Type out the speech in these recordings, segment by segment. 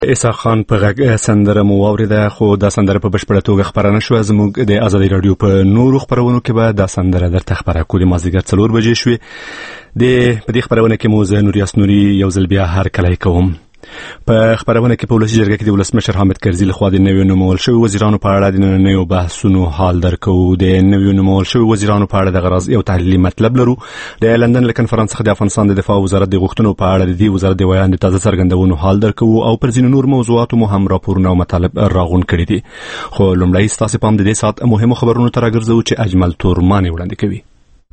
اسحاق خان په غږ سندره مو واوریده، خو دا سندره په بشپړه توګه خبره نشوه. زموږ د ازادي رادیو په نورو خبرونو کې به دا سندره درته خبره کوو. مازدیګر 4 بجې شوې. په دې خبرونه کې مو زه نوریاس نوري یو ځل بیا هرکلی کوم. په خبرونه کې په ولسي جرګه کې د ولسمشر حامد کرزي لخوا د نویو نومول شوي وزیرانو په اړه د نویو بحثونو حال درکو. د نویو نومول شوي وزیرانو په اړه د غرض یو تحلیلي مطلب لرو. د لندن له کنفرانس څخه د افغانستان د دفاع وزارت د غوښتنو په اړه د دې وزارت د ویان د تازه څرګندونو حال درکو او پر ځینو نور موضوعاتو مو هم راپورونه او مطالب راغون کړي دي. خو لومړی ستاسو پام د دې ساعت مهمو خبرونو ته راګرځو چې اجمل تورماني وړاندې کوي.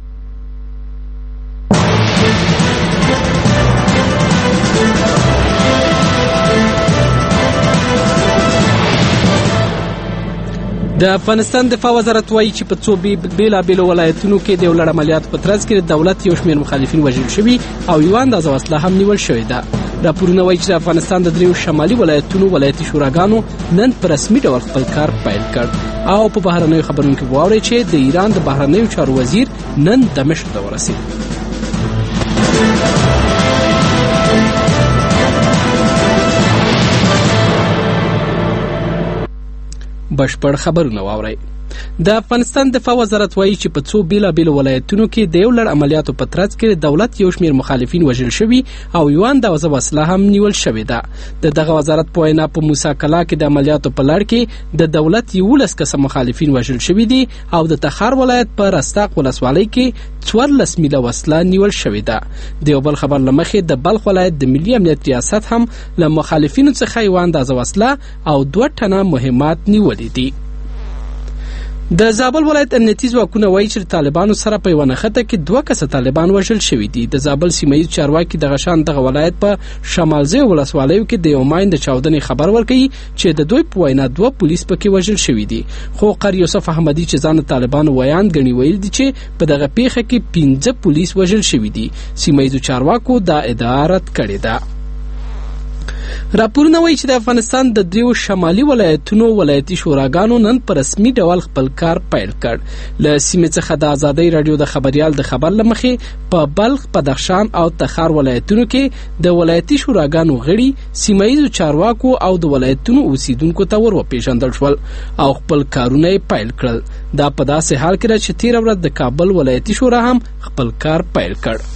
د افغانستان دفاع وزارت وایي چې په څو بیلابیلو ولایتونو کې د یو لړ عملیاتو په ترڅ کې د دولت یو شمېر مخالفین وژل شوي او یو اندازه وسله هم نیول شوې ده. راپورونه وایي چې د افغانستان د 3 شمالي ولایتونو ولایتي شوراګانو نن په رسمي ډول خپل کار پیل کړ او په بهرنیو خبرونو کې واوري چې د ایران د بهرنیو چارو وزیر نن دمشق ته ورسید. بشپړ خبرونه واورئ. د افغانستان دفاع وزارت وایي چې په څو بیلابیلو ولایتونو کې د یو لړ عملیاتو په ترڅ کې د دولت یو شمېر مخالفین وژل شوي او یو اندازه وسله هم نیول شوې ده. دغه وزارت په وینا په موسی کلا کې د عملیاتو په لړ کې د دولت 11 کسه مخالفین وژل شوي دي او د تخار ولایت په رستاق ولسوالۍ کې 14 میله وسله نیول شوې ده. د یو بل خبر لمخې د بلخ ولایت د ملي امنیت ریاست هم له مخالفینو څخه یو اندازه وسله او 2 ټنه مهمات نیولې دي. د زابل ولایت امنیتي ځواکونه وایي چې طالبانو سره په یو نښته کې 2 کسه طالبان وژل شوي دي. د زابل سیمه‌ییز چارواکي د غشان دغه ولایت په شمالزی ولسوالیو کې د یو ماین د چاودنې خبر ورکوي چې د دوی په وینا 2 پولیس پکې وژل شوي دي. خو قاری یوسف احمدي چې ځان طالبانو ویان ګڼي ویل دي چې په دغه پیښه کې 15 پولیس وژل شوي دي. سیمه‌ییز چارواکو دا ادعا رد کړې ده. راپورونه وایي چې د افغانستان د 3 شمالي ولایتونو ولایتي شوراګانو نن په رسمي ډول خپل کار پیل کړ. له سیمې څخه د ازادۍ رادیو د خبريال د خبر لمخې په بلخ، بدخشان او تخار ولایتونو کې د ولایتي شوراګانو غړي سیمه‌ییزو چارواکو او د ولایتونو اوسیدونکو ته ورپېژندل شول او خپل کارونه پیل کړل. دا په داسې حال کې چې 13 ورځ د کابل ولایتي شورا هم خپل کار پیل کړ.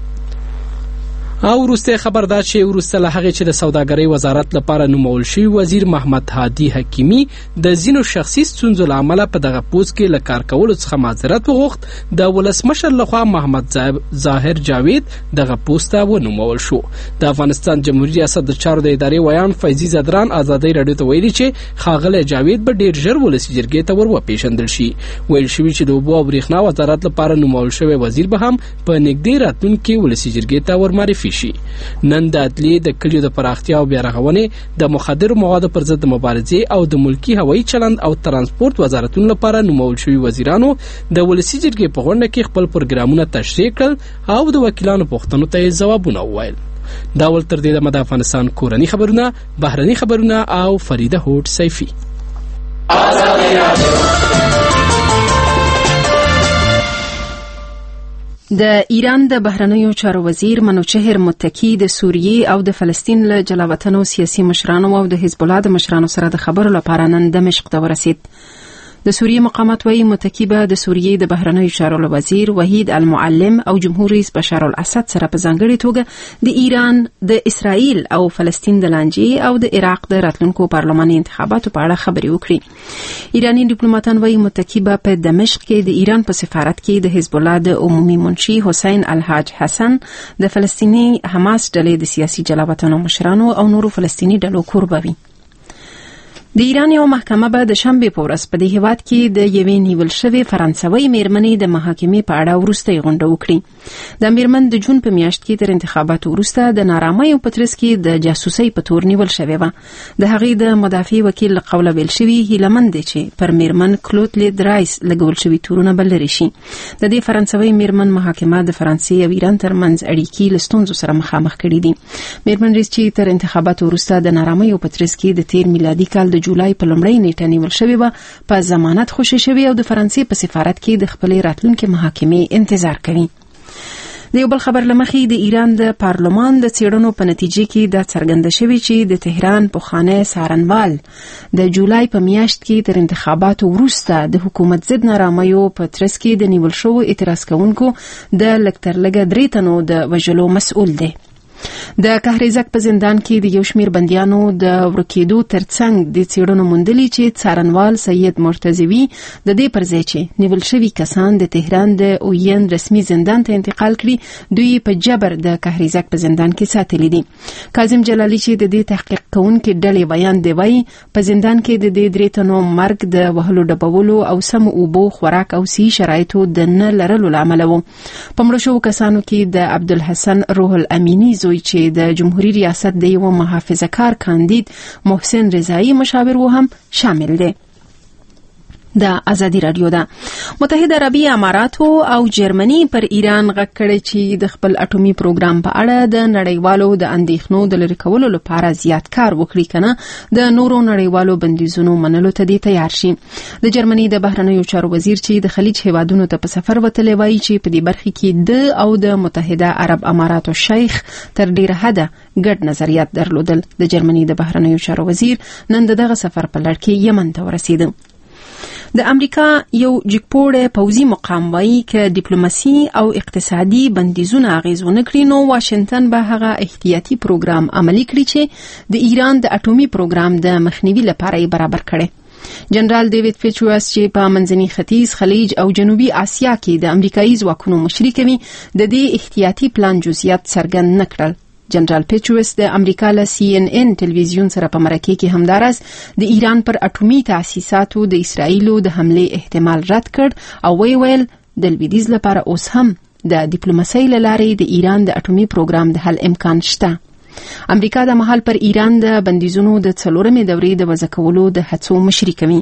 او وروسته خبر دا چې وروسته له هغې چې د سوداګرۍ وزارت لپاره نومول شوي وزیر محمد هادي حکیمي د ځینو شخصي ستونزو له امله په دغه پوسټ کې له کار کولو څخه معذرت وغوښت، د ولسمشر لخوا محمد ظاهر جاوید دغه پوسټ ته ونومول شو. د افغانستان جمهوریت ریاست د چارو د ادارې ویان فیضي زدران ازادۍ رادیو ته ویلي چې ښاغلی جاوید به ډېر ژر ولسي جرګې ته وپېژندل شي. ویل شوي چې د اوبو او برېښنا وزارت لپاره نومول شوی وزیر به هم په نږدې راتلونکي ولسي جرګې ته ورمعرفي شي. نن د عدلیې د کلیو د پراختیا او بیارغونې، د مخدرو موادو پر ضد د مبارزې او د ملکی هوایي چلند او ترانسپورت وزارتونو لپاره نومول شوي وزیرانو د ولسي جرګې په غونډه کې خپل پروګرامونه تشریح کړل او د وکیلانو پوښتنو ته ځوابونه وویل. دا ول تر دې د افغانستان کورني خبرونه، بهرني خبرونه او فریده هوډ سیفي. د ایران د بهرنیو چارو وزیر منوچهر متکی د سوریې او د فلسطین له جلاوطنو سیاسي مشرانو او د حزب الله د مشرانو سره د خبرو لپاره نن دمشق ته ورسید. د سوریې مقامات وایي متکی به د سوریې د بهرنیو چارو وزیر وحید المعلم او جمهور رئیس بشار الاسد سره په ځانګړي توګه د ایران، د اسرائیل او فلسطین د لانجې او د عراق د راتلونکو پارلماني انتخاباتو په اړه خبرې وکړي. ایرانی ډیپلوماټان وایي متکی به په دمشق کې د ایران په سفارت کې د حزب الله د عمومي منشي حسین الحاج حسن، د فلسطیني حماس ډلې د سیاسي جلاوطنو مشرانو او نورو فلسطیني ډلو کوربه وي. د ایران یو محکمه به د شنبې په ورځ په دې هیواد کې د یوې نیول شوې فرانسوي میرمنې د محاکمې په اړه وروستۍ غونډه وکړي. د میرمن د جون په میاشت کې تر انتخاباتو وروسته د نارامیو په ترڅ کې د جاسوسۍ په تور نیول شوې وه. د هغې د مدافع وکیل له قوله ویل شوي هیله مند دی چې پر میرمن کلود لیدرایس لګول شوي تورونه به لرې شي. د دې فرانسوي میرمن محاکمه د فرانسې او ایران ترمنځ اړیکې له ستونزو سره مخامخ کړي دي. میرمن رئیس چې تر انتخاباتو وروسته د نارامیو په ترڅ کې د 13 میلادي کال د جولای په لومړۍ نیټه نیول شوې وه، په ضمانت خوشي شوې او د فرانسې په سفارت کې د خپلې راتلونکې محاکمې انتظار کوي. د یو بل خبر لمخې د ایران د پارلمان د څېړنو په نتیجه کې د څرګنده شوی چې د تهران پخوانی څارنوال د جولای په میاشت کې تر انتخاباتو وروسته د حکومت ضد نارامیو په ترڅ کې د نیول شوو اعتراض کوونکو د لږ تر لږه 3 تنو د وژلو مسؤل دی. د کهریزک په زندان کې د یو شمیر بندیانو د ورکېدو ترڅنګ د څېړنو موندلي چې څارنوال سید مرتضوی د دې پر ځای چې نیول شوي کسان د تهران د اوین رسمي زندان ته انتقال کړي دوی په جبر د کهریزک په زندان کې ساتلي دي. کاظم جلالی چې د دې تحقیق کوونکي ډلې بیان دی وایي په زندان کې د دې 3 تنو مرګ د وهلو ډبولو او سم اوبو خوراک او صحي شرایطو د نه لرلو لامل وو. په مړو شوو کسانو کې د عبدالحسن روح الامینی چې د جمهوریت ریاست د یو محافظه کار کاندید محسن رضایی مشاور و هم شامل دی. د ازادي رادیو ده متحده عربی امارات او جرمني پر ایران غږ کړی چې د خپل اټومي پروګرام په اړه د نړیوالو د اندېښنو د لرې کولو لپاره زیات کار وکړي کنه د نورو نړیوالو بندیزونو منلو ته دی تیار شي. د جرمني د بهرنیو چارو وزیر چې د خلیج هیوادونو ته په سفر وتلی وایي چې په دې برخه کې د او د متحده عرب اماراتو شیخ تر ډیره حده ګډ نظریات درلودل. د جرمني د بهرنیو چارو وزیر نن دغه سفر په لړ کې یمن ته ورسید. د امریکا یو جګپوړی پوځي مقام وایي چې ډیپلوماسي او اقتصادي بندیزونه اغیزونه کړي نو واشنگټن به هغه احتیاطي پروګرام عملی کړي چې د ایران د اټومي پروګرام د مخنیوي لپاره یې برابر کړي. جنرال ډیوډ پیټروس چې په منځني ختیځ، خلیج او جنوبي اسیا کې د امریکایي ځواکونو مشري کوي د دې احتیاطي پلان جزئیات څرګند نه کړل. جنرال پیټروس د امریکا له CNN ټلویزیون سره په مرکه کې همدارس د ایران پر اټومي تاسیساتو د اسرایلو د حمله احتمال رد کړ او ویل د لویدیز لپاره اوس هم د ډیپلوماسۍ لارې د ایران د اټومي پروګرام د حل امکان شته. امریکا د مهال پر ایران د بندیزونو د 4مې دورې د وضع کولو د هڅو مشري کوي.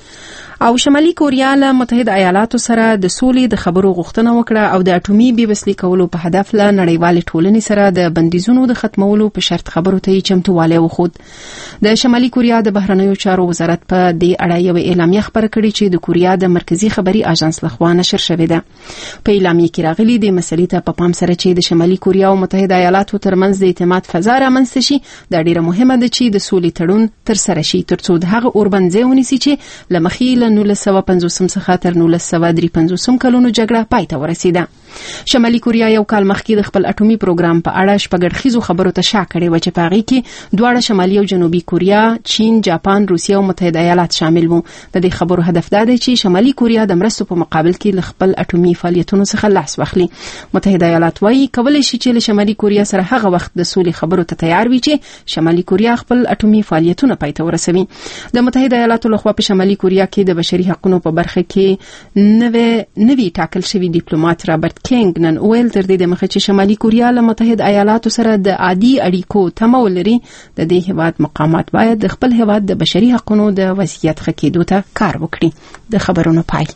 او شمالي کوریا له متحده ایالاتو سره د سولې د خبرو غوښتنه وکړه او د اټومي بېوسلي کولو په هدف له نړیوال ټولنې سره د بندیزونو د ختمولو په شرط خبرو ته چمتووالی وښود. د شمالي کوریا د بهرنیو چارو وزارت په دې اړه یو اعلامیه خبره کړې چې د کوریا د مرکزی خبري اژانس لخوا نشر شوې ده. په اعلامیه کې راغلي د مسلې ته په پام سره چې د شمالي کوریا او متحده ایالاتو ترمنځ د اعتماد فضا رامنځته شي دا ډیره مهمه ده چې د سولې تړون تر سره شي ترڅو د هغه اوربند ونیسي چې لمخې 1950 څخه تر 1953 کلونو جګړه پای ته ورسیده. شمالي کوریا یو کال مخکې د خپل اټومي پروګرام په اړه شپږړخیزو خبرو ته شا کړې و چې په هغې کې دواړه شمالي او جنوبي کوریا، چین، جاپان، روسیه او متحده ایالات شامل وو. د دې خبرو هدف دا دی چې شمالي کوریا د مرستو په مقابل کې له خپل اټومي فعالیتونو څخه لاس واخلي. متحده ایالات وايي کولی شي چې له شمالي کوریا سره هغه وخت د سولې خبرو ته تیار وي چې شمالي کوریا خپل اټومي فعالیتونه پای ته ورسوي. د متحده ایالاتو لخوا په شمالي کوریا کې د بشري حقوقو په برخه کې نوی ټاکل شوی ډیپلوماټ رابرټ کینګ نن ویل تر دې مخکې چې شمالي کوریا له متحده ایالاتو سره د عادي اړیکو تمه ولري د دې هیواد مقامات باید د خپل هیواد د بشري حقوقو د وضعیت ښه کېدو ته کار وکړي. د خبرونو پای.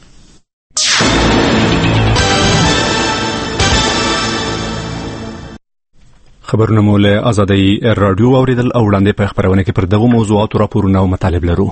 خبرونه مو له ازادي رادیو اوریدل او وړاندې په خبرونه کې پر دغه موضوعاتو راپورونه او مطالب لرو.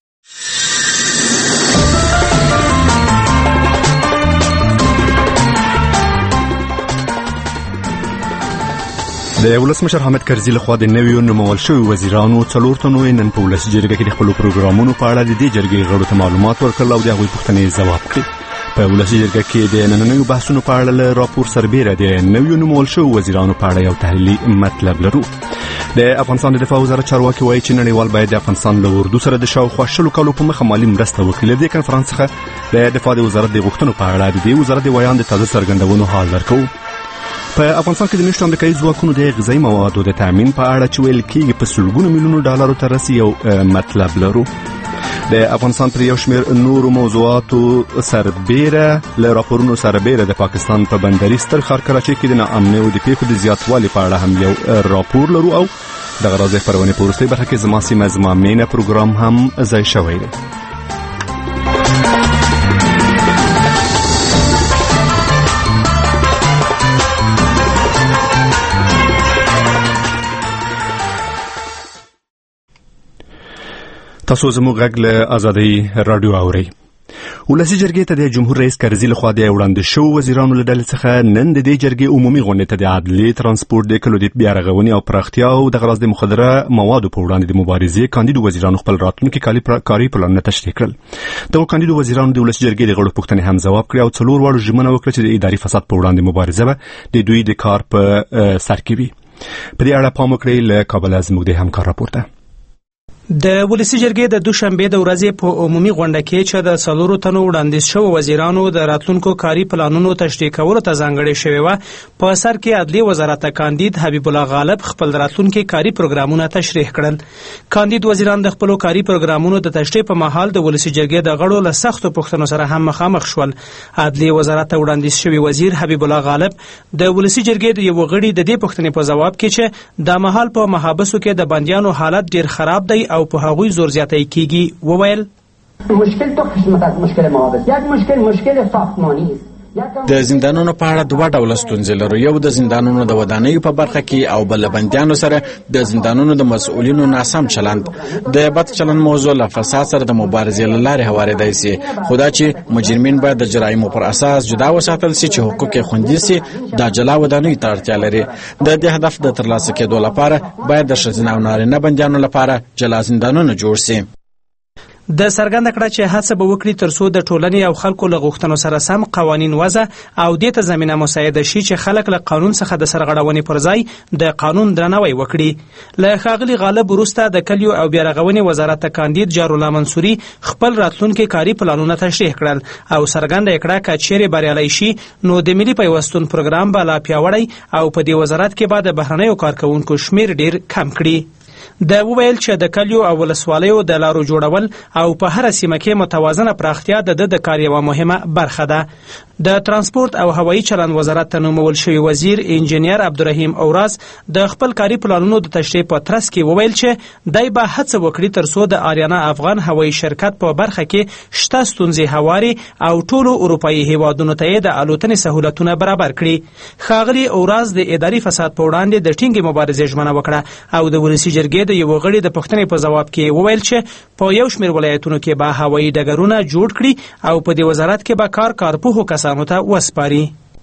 د ولسمشر حامد کرزي لخوا د نویو نومول شوي وزیرانو 4 تنو نن په ولسي جرګه کې د خپل پروګرامونو په اړه د دې جرګې غړو ته معلومات ورکړل او د هغوی پوښتنې ځواب کړې. په ولسي جرګه کې د نننیو بحثونو په اړه له راپور سربیره د نویو نومول شوي وزیرانو په اړه یو تحلیلي مطلب لرو. د افغانستان د دفاع وزارت چارواکي وایي چې نړیوال باید د افغانستان له اردو سره د شاوخوا 100 کالو په مخه مالي مرسته وکړي. د کنفرانس څخه د دفاع وزارت د غوښتنو په اړه د دې وزارت د ویان د تازه څرګندونو حال درکو. په افغانستان کې د میشتو امریکایي ځواکونو د غذایي موادو د تامین په اړه چې ویل کېږي په سلګونو میلیونو ډالرو ته رسي یو مطلب لرو. د افغانستان پر یو شمېر نورو موضوعاتو سربیره له راپورونو سربیره د پاکستان په بندري ستر ښار کراچۍ کې د ناامنۍ او د پیښو د زیاتوالي په اړه هم یو راپور لرو او دغه راز خبرونه په وروستۍ برخه کې زما سیمه زما مینه پروګرام هم ځای شوی دی. تاسو زموږ غږ له ازادي رادیو اورئ. ولسي جرګې ته د جمهور رئیس کرزي لخوا د وړاندې شوو وزیرانو له ډلې څخه نن د دې جرګې عمومي غونډې ته د عدلي ترانسپورت د کلو د بیا رغونې او پراختیا او د غراض د مخدره موادو په وړاندې د مبارزې کاندیدو وزیرانو خپل راتلونکي کاري پلانونه تشریح کړل. دغه کاندیدو وزیرانو د ولسي جرګې د غړو پوښتنې هم ځواب کړې او څلور واړو ژمنه وکړه چې د اداري فساد په وړاندې مبارزه به د دوی د کار په سر کې وي. په دې اړه پام وکړئ له کابل زموږ د همکار راپور ته. د ولسی جرګې د دوشنبه د ورځې په عمومي غونډه کې چې د څلورو تنو وړاندیز شوو وزیرانو د راتلونکو کاري پلانونو تشریح کولو ته ځانګړې شوې وه، په سر کې عدلي وزارت کاندید حبیب الله غالب خپل راتلونکي کاري پروګرامونه تشریح کړل. کاندید وزیران د خپل کاري پروګرامونو د تشریح په مهال د ولسی جرګې د غړو له سختو پوښتنو سره هم مخامخ شول. عدلي وزارت وړاندیز شوی وزیر حبیب الله غالب د ولسی جرګې د یو غړي د دې پوښتنې په جواب کې چې د مهال په محابسو کې د بندیانو حالت ډیر خراب دی او په هغوی زور زیاتی کیږي، وویل مشکل تو قسمت از مشکل محابس، یک مشکل ساختمانی است. د زندانونو په اړه دوه ډوله ستونزې لرو، یو د زندانونو د ودانیو په برخه کې او بل بندیانو سره د زندانونو د مسؤلینو ناسم چلند. د بد چلند موضوع له فساد سره د مبارزې له لارې هوارېدای شي، خو دا چې مجرمین باید د جرایمو پر اساس جدا وساتل شي چې حقوق یې خوندي شي، دا جلا ودانیو ته اړتیا لري. د دې هدف د ترلاسه کېدو لپاره باید د ښځینه او نارینه بندیانو لپاره جلا زندانونه جوړ شي. د څرګنده کړه چې هڅه به وکړي ترڅو د ټولنې او خلکو له غوښتنو سره سم قوانین وضع او دې ته زمینه مساعده شي چې خلک له قانون څخه د سرغړونې پر ځای د قانون درناوی وکړي. له ښاغلي غالب وروسته د کلیو او بیا رغونې وزارت کاندید جارالله منصوري خپل راتلونکي کاري پلانونه تشریح کړل او څرګنده یې کړه که چیرې بریالی شي نو د ملي پیوستون پروګرام به لا پیاوړی او په دې وزارت کې به د بهرنیو کارکوونکو شمیر ډیر کم کړي. د وویل چې د کلیو او ولسوالیو د لارو جوړول او په هر سیمه کې متوازنه پراختیا د کار یوه مهمه برخه ده. د ترانسپورت او هوایي چلند وزارت ته نومول شوی وزیر انجینیر عبدالرحیم اوراز د خپل کاري پلانونو د تشریح په ترڅ کې وویل چې دی به هڅه وکړي ترڅو د آریانا افغان هوایي شرکت په برخه کې شته ستونزې هواري او ټولو اروپایي هیوادونو ته یې د الوتنې سهولتونه برابر کړي. ښاغلي اوراز د اداري فساد په وړاندې د ټینګې مبارزې ژمنه وکړه او د ولسي جرګې د یو غړي د پوښتنې په ځواب کې وویل چې په یو شمېر ولایتونو کې به هوایي ډګرونه جوړ کړي او په دې وزارت کې به کارپوهو کسانو ته وسپاري.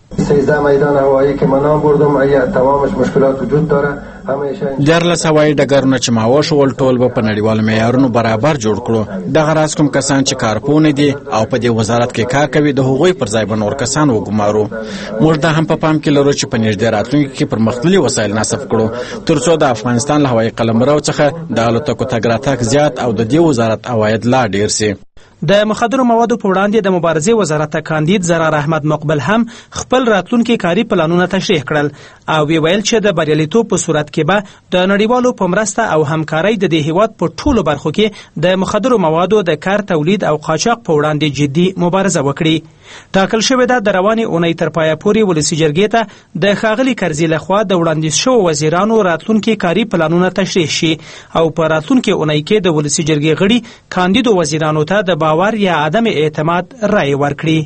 13 میدان هوایی که من نام بردم اگر تمامش مشکلات وجود داره همیشه 14 هوایي ډګرونه چې ما وښول ټول به په نړیوالو معیارونو برابر جوړ کړو. دغه راز کوم کسان چې کارپوهونه دي او په دې وزارت کې کار کوي د هغوی پر ځای به نور کسان وګمارو. موږ دا هم په پام کې لرو چې په نږدې راتلونکي کې پرمختللي وسایل نصب کړو ترڅو د افغانستان له هوایي قلمرو څخه د الوتکو تګ راتګ زیات او د دې وزارت عواید لا ډیر شي. د مخدرو موادو په وړاندې د مبارزې وزارت کاندید زرار احمد مقبل هم خپل راتلونکي کاري پلانونه تشریح کړل او ویل چې د بریالیتوب په صورت کې به د نړیوالو په مرسته او همکارۍ د دې هیواد په ټولو برخو کې د مخدرو موادو د کار تولید او قاچاق په وړاندې جدي مبارزه وکړي. ټاکل شوې ده د روانې اونۍ تر پایه پورې ولسي جرګې ته د ښاغلي کرزي لخوا د وړاندیز شوو وزیرانو راتلونکي کاري پلانونه تشریح شي او په راتلونکي اونۍ کې د ولسي جرګې غړي کاندیدو وزیرانو ته د باور یا عدم اعتماد رای ورکړي.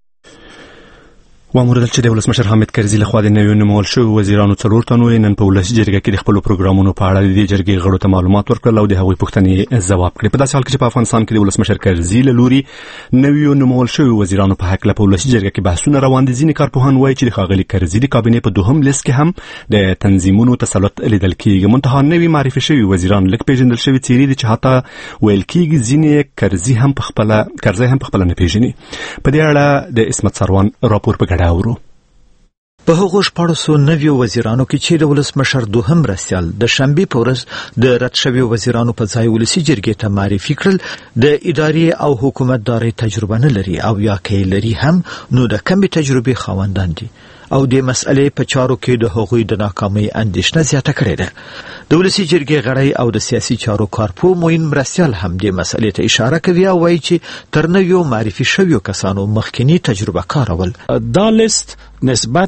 واموردل چې د ولسمشر حامد کرزي لخوا د نویو نومول شویو وزیرانو څلور تنو نن په ولسي جرګه کې د خپلو پروګرامونو په اړه د دې جرګې غړو ته معلومات ورکړل او د هغوی پوښتنې ځواب کړې. په داسې حال کې چې په افغانستان کې د ولسمشر کرزي له لوري نویو نومول شویو وزیرانو په هکله په ولسي جرګه کې بحثونه روان دي. ځینې کارپوهان وایي چې د ښاغلي کرزي د کابینې په دوهم لیست کې هم د تنظیمونو تسلط لیدل کېږي. منتها نوي معرفي شوي وزیران لږ پیژندل شوي څېرې دي چې حتی ویل کېږي ځینې کرزي هم په خپله نه پیژني. په دې اړه د عصمت سروان راپور په ګډه اورو. په هغو شپاړسو نویو وزیرانو کې چې د ولسمشر دوهم مرستیال د شنبې په ورځ د رد شویو وزیرانو په ځای ولسي جرګې ته معرفي کړل د ادارې او حکومتدارۍ تجربه نه لري او یا که لري هم نو د کمې تجربې خاوندان دي او د مسئلې په چارو کې د هغوی د ناکامۍ اندېښنه زیاته کړې ده. د ولسي جرګې غړی او د سیاسي چارو کارپوه موین مرستیال هم د مسئلې ته اشاره کوي او وایي چې تر نویو معرفي شویو کسانو مخکینی تجربه کارول دا لیست نسبت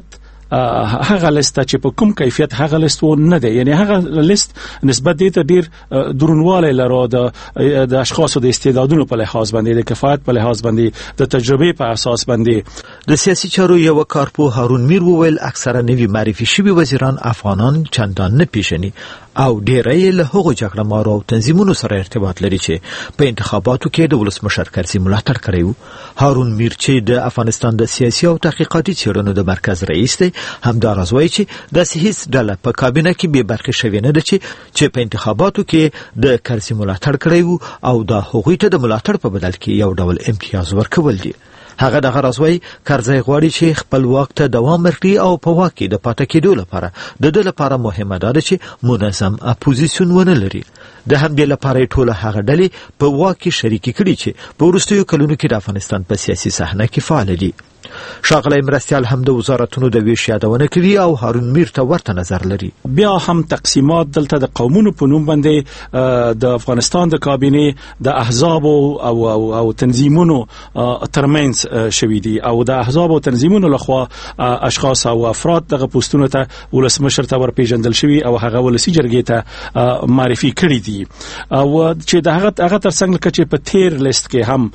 هغه لیست چې په کوم کیفیت هغه لیست و نه دی، یعنی هغه لیست نسبت دې ته ډیر درونواله لري د اشخاصو د استعدادونو په لحاظ باندې، د کفایت په لحاظ باندې، د تجربه په اساس باندې. د سیاسي چارو یو کارپو هارون میر وویل اکثره نوي معرفي شوي وزیران افغانان چندان نه پیژني او ډیری له هغو جګړه مارو او تنظیمونو سره ارتباط لري چې په انتخاباتو کې د ولسمشر کرزي ملاتړ کړی و. هارون میر چې د افغانستان د سیاسي او تحقیقاتي څېړنو د مرکز رئیس دی همداراز وایي چې د هیڅ ډله په کابینه کې بې برخې شوې نه ده چې په انتخاباتو کې د کرزي ملاتړ کړی و او د هغوی ته د ملاتړ په بدل کې یو ډول امتیاز ورکول دي. هغه دغه رازوي کرزي غواړي چې خپل واک ته دوام ورکړي او په واک کې د پاتې کېدو لپاره د دې لپاره مهمه ده چې منظم اپوزیسیون ونه لري. د همدې لپاره ټول هغه ډلې په واک کې شریک کړي چې په وروستیو کلونو کې د افغانستان په سیاسي صحنه کې فعال دي. ښاغلی مرستیال هم د وزارتونو د ویش یادونه کوي او هارون میر ته ورته نظر لري. بیا هم تقسیمات دلته د قومونو په نوم باندې د افغانستان د کابینه د احزاب او تنظیمونو ترمنځ شوي دي او د احزاب او تنظیمونو لخوا اشخاص او افراد دغه پوسټونو ته ولسمشر ته ورپېژندل شوي او هغه ولسی جرګې ته معرفي کړي دي او چې هغه ترڅنګ لکه چې په تیر لیست کې هم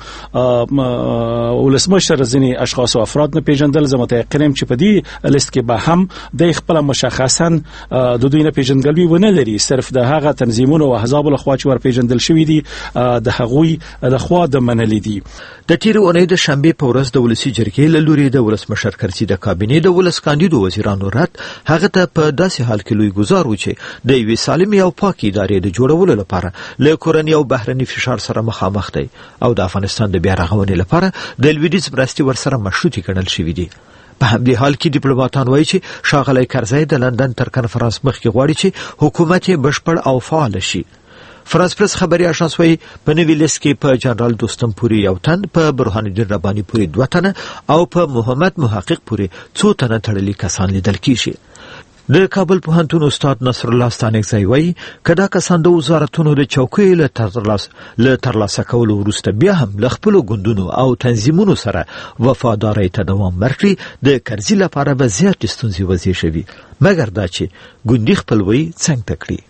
ولسمشر ځینې اشخاص او افراد نه پیژندل، زه متيقنم چې په دې لیست کې به هم د خپل مشخصا د دوی نه پیژندګلوي ونه لري، صرف د هغه تنظیمونو او احزاب لخوا چې ورپېژندل شوي دي د هغوی لخوا د منلي دي. د تیر اونۍ د شنبې په ورځ د ولسی جرګې له لوري د ولسمشر کرزي د کابینې د ولس کاندیدو وزیرانو رد هغه ته په داسې حال کې لوی ګزار و چې د یوې سالمې او پاکې ادارې د جوړولو لپاره له کورني او بهرني فشار سره مخامخ دی او د افغانستان د بیا رغونې لپاره د لویدیځ مرستې ورسره مشروطې ګڼل شوې دي. په همدې حال کې ډیپلوماټان وایي چې ښاغلی کرزي د لندن تر کنفرانس مخکې غواړي چې حکومت یې بشپړ او فعال شي. فرانس پرس خبري آژانس وایي په نوي لیست کې په جنرال دوستم پوري یو تن، په برهان الدین رباني پوري 2 تنه او په محمد محقق پوري 2 تنه تړلي کسان لیدل کیږي. د کابل پوهنتون استاد نصر الله ستانکزی وایي کدا کسان د وزارتونو د چوکۍ له ترلاسه کولو وروسته بیا هم له خپلو ګوندونو او تنظیمونو سره وفادارۍ ته دوام ورکړي د کرزي لپاره به زیاتې ستونزې وزېږوي، مګر دا چې ګوندي خپلوي څنګ ته کړي.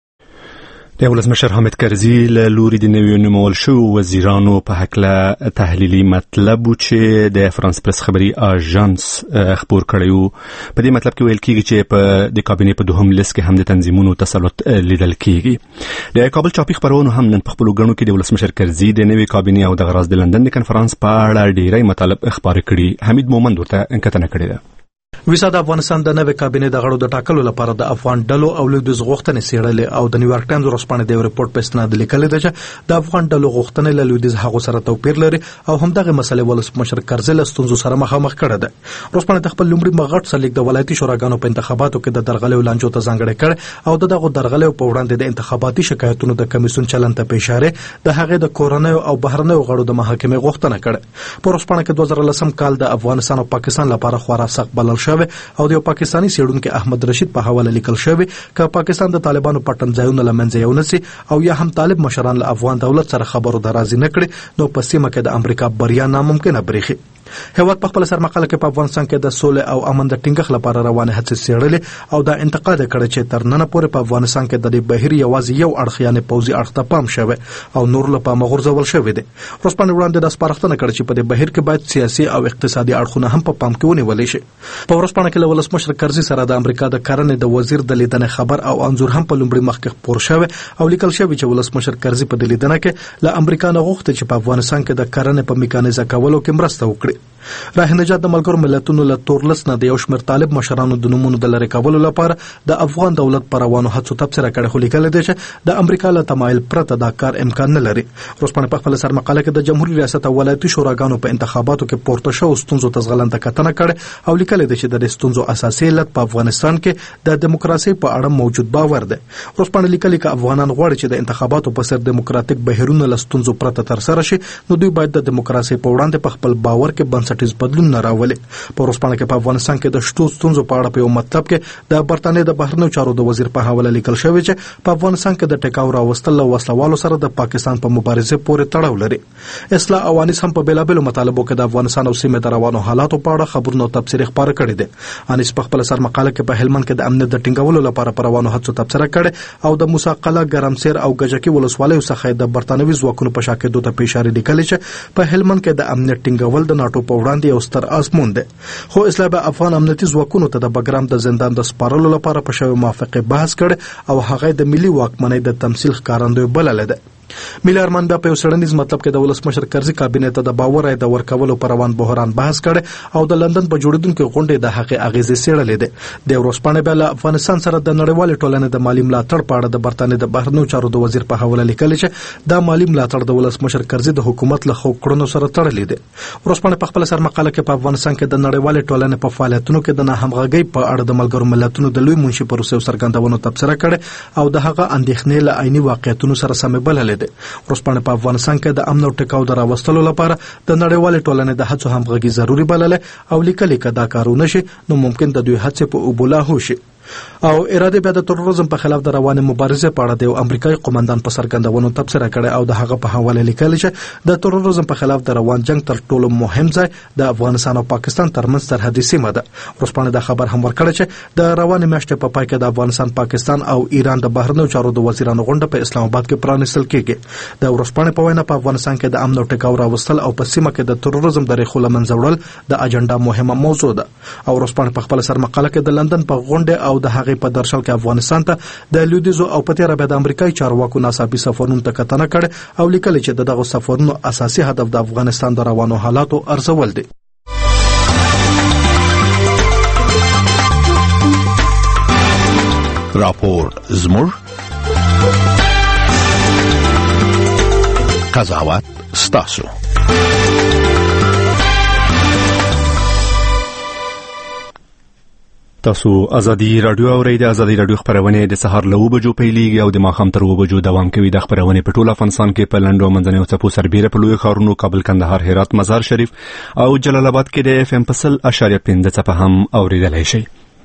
د ولسمشر حامد کرزي له لوري د نویو نومول شویو وزیرانو په هکله تحلیلي مطلب چې د فرانس پرس خبري آژانس خبر کړی، په دې مطلب کې ویل کیږي چې په د کابینې په دوهم لیست کې هم د تنظیمونو تسلط لیدل کیږي. د کابل چاپي خبرونو هم نن په خپلو غړو کې د ولسمشر کرزي د نوې کابینې او د غراز د لندن د کنفرانس په اړه ډیری مطالب خبرې کړي. حمید مومند ورته کتنه کړې ده. ویسا د افغانستان د نوې کابینې د غړو د ټاکلو لپاره د افغان ډلو او لویدیځ غوښتنې څېړلې او د نیویارک ټایمز ورځپاڼې د ریپورت په اسناد لیکل دي چې د افغان ډلو غوښتنې له لویدیځ هغو سره توپیر لري او همدغه مسلې ولسمشر کرزي له ستونزو سره مخامخ کړه ده. ورځپاڼې د خپل لومړي مغټ سلیک د ولایتي شوراګانو په انتخاباتو کې د درغلیو لانجو ته ځانګړی کړ او دغه درغلیو په وړاندې د انتخاباتي شکایتونو د کمیسیون چلند ته په اشاره د هغې د کورنیو او بهرنیو غړو د محاکمې غوښتنه کړه. په ورځپاڼه کې 2010 کال د افغانستان او پاکستان لپاره خورا سخت بلل شوی او د پاکستانی سیډونکو احمد رشید په حواله لیکل شوی ک پاکستان د طالبانو پټنځایونه لمنځه یونسي او یا هم طالب مشران له افغان دولت سره خبرو درازي نکړي نو په سیمه کې د امریکا بریا ناممکنه برېخي. هیواد په خپل سرمقاله کې په افغانستان کې د سولې او امن د ټینګښت لپاره روانه هڅې څېړلې او دا انتقاد کړی چې تر نن پورې په افغانستان کې د دې بهیر یوازې یو اړخیانه پوځي اړخ ته پام شوی او نور له پامه غورځول شوی دی. ورځپاڼې وړاندې د سپارښتنه کړې چې په دې بهیر کې باید سیاسي او اقتصادي اړخونه هم په پام کې ونیول شي. په ورځپاڼه کې له ولسمشر کرزي سره د امریکا د کرنې د وزیر د لیدنې خبر او انځور هم په لومړي مخ کې خپور شوی او لیکل شوی چې ولسمشر کرزي په دې لیدنه کې له امریکا نه غوښتي چې په افغانستان کې د کرنې په میکانیزه کولو کې مرسته وکړي. راه نجات د ملګرو ملتونو له تورلس نه د یو شمېر طالب مشرانو د نومونو د لرې کولو لپاره د افغان دولت پر روانو هڅو تبصره کړې، خو لیکل دي چې د امریکا له تمایل پرته دا کار امکان نه لري. ورځپاڼې په خپل سرمقاله کې د جمهوریت ریاست او ولایتي شوراګانو په انتخاباتو کې پورته شو ستونزو ته ځغلنده کتنه کړې او لیکل دي چې د ستونزو اساسي علت په افغانستان کې د دیموکراسي په اړه موجود باور دی. ورځپاڼې لیکلي چې افغانان غواړي چې د انتخاباتو په سر دیموکراتیک بهیرونه له ستونزو پرته ترسره شي، نو دوی باید د دیموکراسي په وړاندې په خپل باور کې بنسټ بنسټیز بدلون نه راولي. په ورځپاڼه کې په افغانستان کې د شتو ستونزو په اړه په یو مطلب کې د برتانیې د بهرنیو چارو د وزیر په حواله لیکل شوی چې په افغانستان کې د ټیکاو راوستل له وسلوالو سره د پاکستان په مبارزه پورې تړاو لري. اصلاح او انیس هم په بیلابېلو مطالبو کې د افغانستان او سیمې د روانو حالاتو په اړه خبرونه او تبصرې خپاره کړي دي. انیس په خپل سر مقاله کې په هلمند کې د امنیت د ټینګولو لپاره پر روانو هڅو تبصره کړې او د موسی قلعه ګرمسیر او گجکی ولسوالیو څخه د برتانوي ځواکونو په شا کېدو ته اشاره لیکلې چې په هلمند کې د امنیت ټینګول د ناتو په وړاندې یو ستر آزمون دی. خو اسلام افغان امنیتي ځواکونو ته د بګرام د زندان د سپارلو لپاره په شوی موافقه بحث کړي او هغه د ملي واکمنۍ د تمثيل ښکارندوی بلل ده. ملي ارمان بیا په یو سړنیز مطلب کې د ولسمشر کرزي کابینه ته د باور د ورکولو پر روان بحران بحث کړي او د لندن په جوړیدونکو غونډې د حق اغیزې څېړلې ده. د ورځپاڼې بیا له افغانستان سره د نړیوال ټولنې د مالی ملاتړ په اړه د برتانیې د بهرنیو چارو د وزیر په حواله لیکل چې دا مالی ملاتړ د ولسمشر کرزي د حکومت له خو کړنو سره تړلې ده. ورځپاڼې په خپل سر مقاله کې په افغانستان کې د نړیوال ټولنې په فعالیتونو کې د ناهمغږۍ په اړه د ملګرو ملتونو د لوی منشي پروسې څرګندونو تبصره کړي او د هغه اندېښنې له عیني واقعیتونو سره سم بللې ده. ورځپاڼې په افغانستان کې د امن او ټکاو د راوستلو لپاره د نړیوال ټولنې د هڅو همغږي ضروري بلله او لیکلي که دا کارونه شي نو ممکن د دوی هڅې په اوبو لاهو شي. او اراده بیا د تروریزم په خلاف د روانه مبارزه په اړه د یو امریکایي قومندان په څرګندونو تبصره کړې او د هغه په حواله لیکل چې د تروریزم په خلاف د روان جنگ تر ټولو مهم ځای د افغانستان او پاکستان ترمنځ سرحدي سیمه ده. ورځپاڼه د خبر هم ورکړه چې د روانه میاشتې په پای کې د افغانستان، پاکستان او ایران د بهرنیو چارو د وزیرانو غونډه په اسلام آباد کې پرانیستل کېږي. د ورځپاڼې په وینا په افغانستان کې د امن او ټکاو راوستل او په سیمه کې د تروریزم د ریښو له منځه وړل د اجنډا مهمه موضوع ده. او ورځپاڼه په خپل سر مقاله کې د لندن په غونډه او د هغې په درشل کې افغانستان ته د لویدیځو او په تیره بیا د امریکایي چارواکو ناڅاپي سفرونو ته کتنه کړې او لیکلي چې دغه سفرونو اساسي هدف د افغانستان د روانو حالاتو ارزول دي. راپور زموږ قضاوت ستاسو. تاسو ازادي رادیو اورئ. د ازادي رادیو خبرونه د سهار له 9 بجو پیلېږي او د ماښام تر 9 بجو دوام کوي. د خبرونه په ټول افغانستان کې په لندن او منځنیو څپو سربېره په لوی ښارونو کابل، کندهار، هرات، مزار شریف او جلال آباد کې د FM 0.5 څپه هم اوریدلای شي.